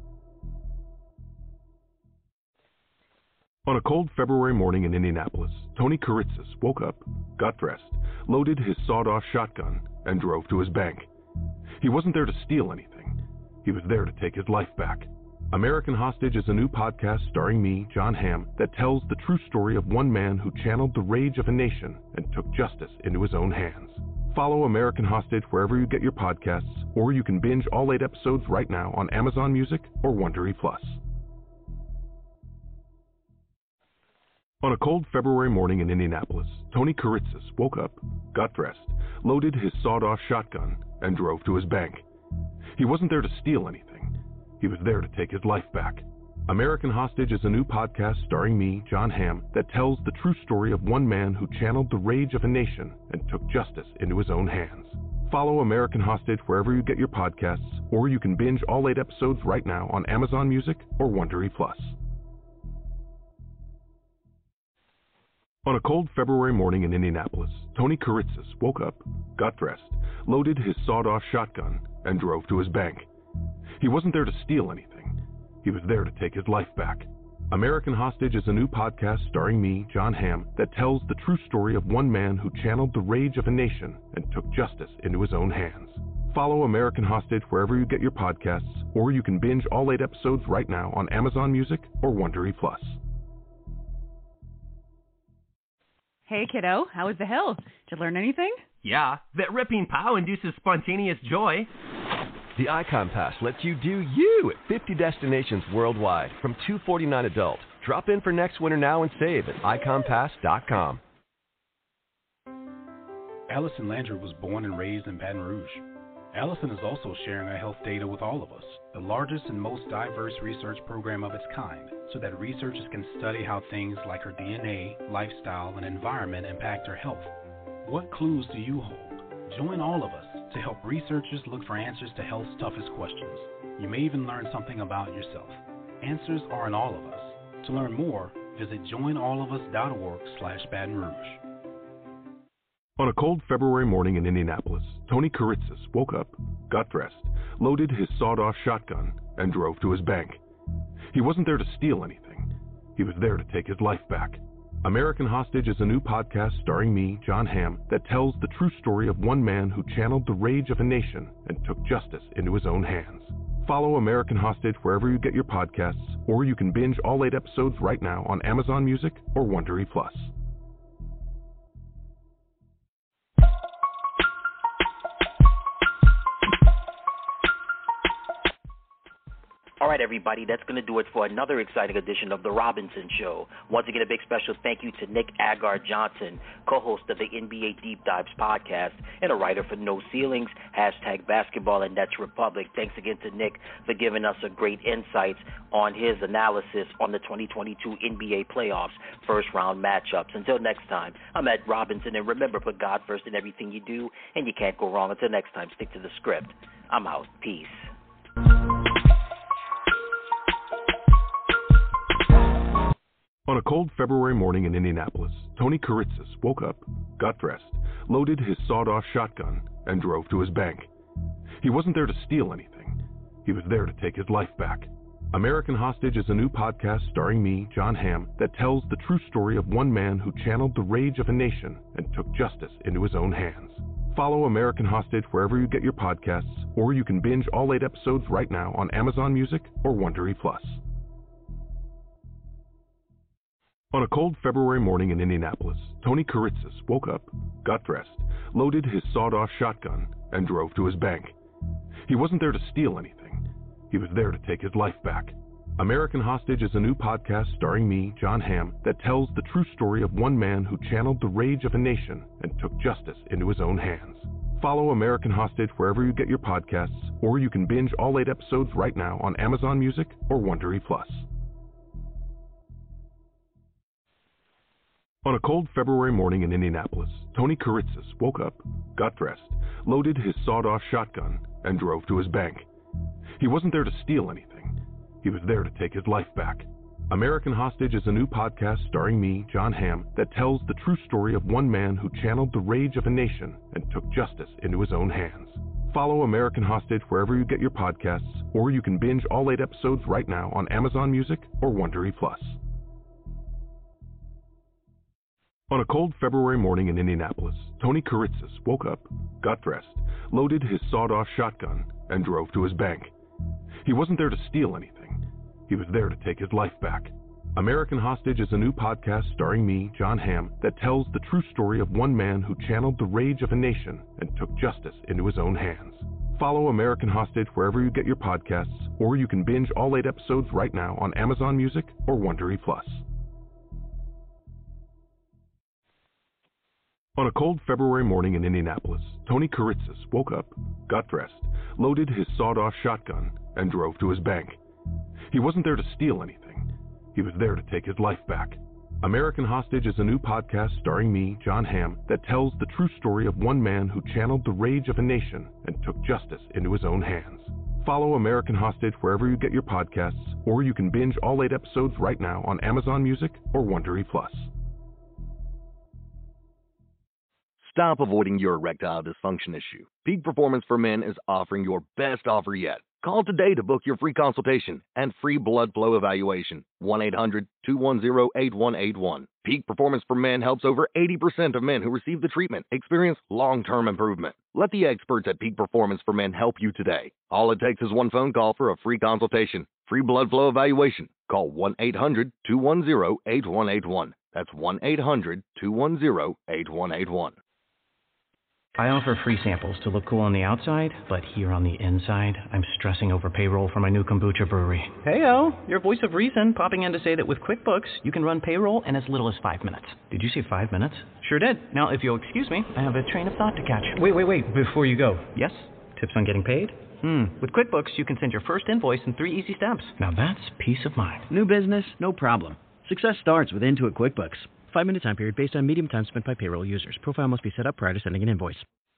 On a cold February morning in Indianapolis, Tony Karitzis woke up, got dressed, loaded his sawed-off shotgun, and drove to his bank. He wasn't there to steal anything. He was there to take his life back. American Hostage is a new podcast starring me, John Hamm, that tells the true story of one man who channeled the rage of a nation and took justice into his own hands. Follow American Hostage wherever you get your podcasts, or you can binge all 8 episodes right now on Amazon Music or Wondery Plus. On a cold February morning in Indianapolis, Tony Karitzis woke up, got dressed, loaded his sawed-off shotgun, and drove to his bank. He wasn't there to steal anything. He was there to take his life back. American Hostage is a new podcast starring me, John Hamm, that tells the true story of one man who channeled the rage of a nation and took justice into his own hands. Follow American Hostage wherever you get your podcasts, or you can binge all 8 episodes right now on Amazon Music or Wondery Plus. On a cold February morning in Indianapolis, Tony Karitzis woke up, got dressed, loaded his sawed-off shotgun, and drove to his bank. He wasn't there to steal anything. He was there to take his life back. American Hostage is a new podcast starring me, John Hamm, that tells the true story of one man who channeled the rage of a nation and took justice into his own hands. Follow American Hostage wherever you get your podcasts, or you can binge all 8 episodes right now on Amazon Music or Wondery Plus. Hey, kiddo, how was the hill? Did you learn anything? Yeah, that ripping pow induces spontaneous joy. The Icon Pass lets you do you at 50 destinations worldwide from $249 adult. Drop in for next winter now and save at iconpass.com. Allison Landry was born and raised in Baton Rouge. Allison is also sharing her health data with all of us, the largest and most diverse research program of its kind, so that researchers can study how things like her DNA, lifestyle, and environment impact her health. What clues do you hold? Join all of us to help researchers look for answers to health's toughest questions. You may even learn something about yourself. Answers are in all of us. To learn more, visit joinallofus.org/Baton Rouge. On a cold February morning in Indianapolis, Tony Kiritsis woke up, got dressed, loaded his sawed-off shotgun, and drove to his bank. He wasn't there to steal anything. He was there to take his life back. American Hostage is a new podcast starring me, John Hamm, that tells the true story of one man who channeled the rage of a nation and took justice into his own hands. Follow American Hostage wherever you get your podcasts, or you can binge all 8 episodes right now on Amazon Music or Wondery Plus. All right, everybody, that's going to do it for another exciting edition of The Robinson Show. Once again, a big special thank you to Nick Agar-Johnson, co-host of the NBA Deep Dives podcast and a writer for No Ceilings, #Basketball and Nets Republic. Thanks again to Nick for giving us a great insights on his analysis on the 2022 NBA playoffs first-round matchups. Until next time, I'm Ed Robinson, and remember, put God first in everything you do, and you can't go wrong. Until next time, stick to the script. I'm out. Peace. On a cold February morning in Indianapolis, Tony Kiritsis woke up, got dressed, loaded his sawed-off shotgun, and drove to his bank. He wasn't there to steal anything. He was there to take his life back. American Hostage is a new podcast starring me, John Hamm, that tells the true story of one man who channeled the rage of a nation and took justice into his own hands. Follow American Hostage wherever you get your podcasts, or you can binge all 8 episodes right now on Amazon Music or Wondery Plus. On a cold February morning in Indianapolis, Tony Kiritsis woke up, got dressed, loaded his sawed-off shotgun, and drove to his bank. He wasn't there to steal anything. He was there to take his life back. American Hostage is a new podcast starring me, John Hamm, that tells the true story of one man who channeled the rage of a nation and took justice into his own hands. Follow American Hostage wherever you get your podcasts, or you can binge all 8 episodes right now on Amazon Music or Wondery Plus. On a cold February morning in Indianapolis, Tony Kiritsis woke up, got dressed, loaded his sawed-off shotgun, and drove to his bank. He wasn't there to steal anything. He was there to take his life back. American Hostage is a new podcast starring me, John Hamm, that tells the true story of one man who channeled the rage of a nation and took justice into his own hands. Follow American Hostage wherever you get your podcasts, or you can binge all 8 episodes right now on Amazon Music or Wondery Plus. On a cold February morning in Indianapolis, Tony Kiritsis woke up, got dressed, loaded his sawed-off shotgun, and drove to his bank. He wasn't there to steal anything. He was there to take his life back. American Hostage is a new podcast starring me, John Hamm, that tells the true story of one man who channeled the rage of a nation and took justice into his own hands. Follow American Hostage wherever you get your podcasts, or you can binge all 8 episodes right now on Amazon Music or Wondery Plus. On a cold February morning in Indianapolis, Tony Kiritsis woke up, got dressed, loaded his sawed-off shotgun, and drove to his bank. He wasn't there to steal anything. He was there to take his life back. American Hostage is a new podcast starring me, John Hamm, that tells the true story of one man who channeled the rage of a nation and took justice into his own hands. Follow American Hostage wherever you get your podcasts, or you can binge all 8 episodes right now on Amazon Music or Wondery Plus. Stop avoiding your erectile dysfunction issue. Peak Performance for Men is offering your best offer yet. Call today to book your free consultation and free blood flow evaluation. 1-800-210-8181. Peak Performance for Men helps over 80% of men who receive the treatment experience long-term improvement. Let the experts at Peak Performance for Men help you today. All it takes is one phone call for a free consultation. Free blood flow evaluation. Call 1-800-210-8181. That's 1-800-210-8181. I offer free samples to look cool on the outside, but here on the inside, I'm stressing over payroll for my new kombucha brewery. Heyo, your voice of reason popping in to say that with QuickBooks, you can run payroll in as little as 5 minutes. Did you say 5 minutes? Sure did. Now, if you'll excuse me, I have a train of thought to catch. Wait, before you go. Yes? Tips on getting paid? With QuickBooks, you can send your first invoice in 3 easy steps. Now that's peace of mind. New business? No problem. Success starts with Intuit QuickBooks. 5-minute time period based on medium time spent by payroll users. Profile must be set up prior to sending an invoice.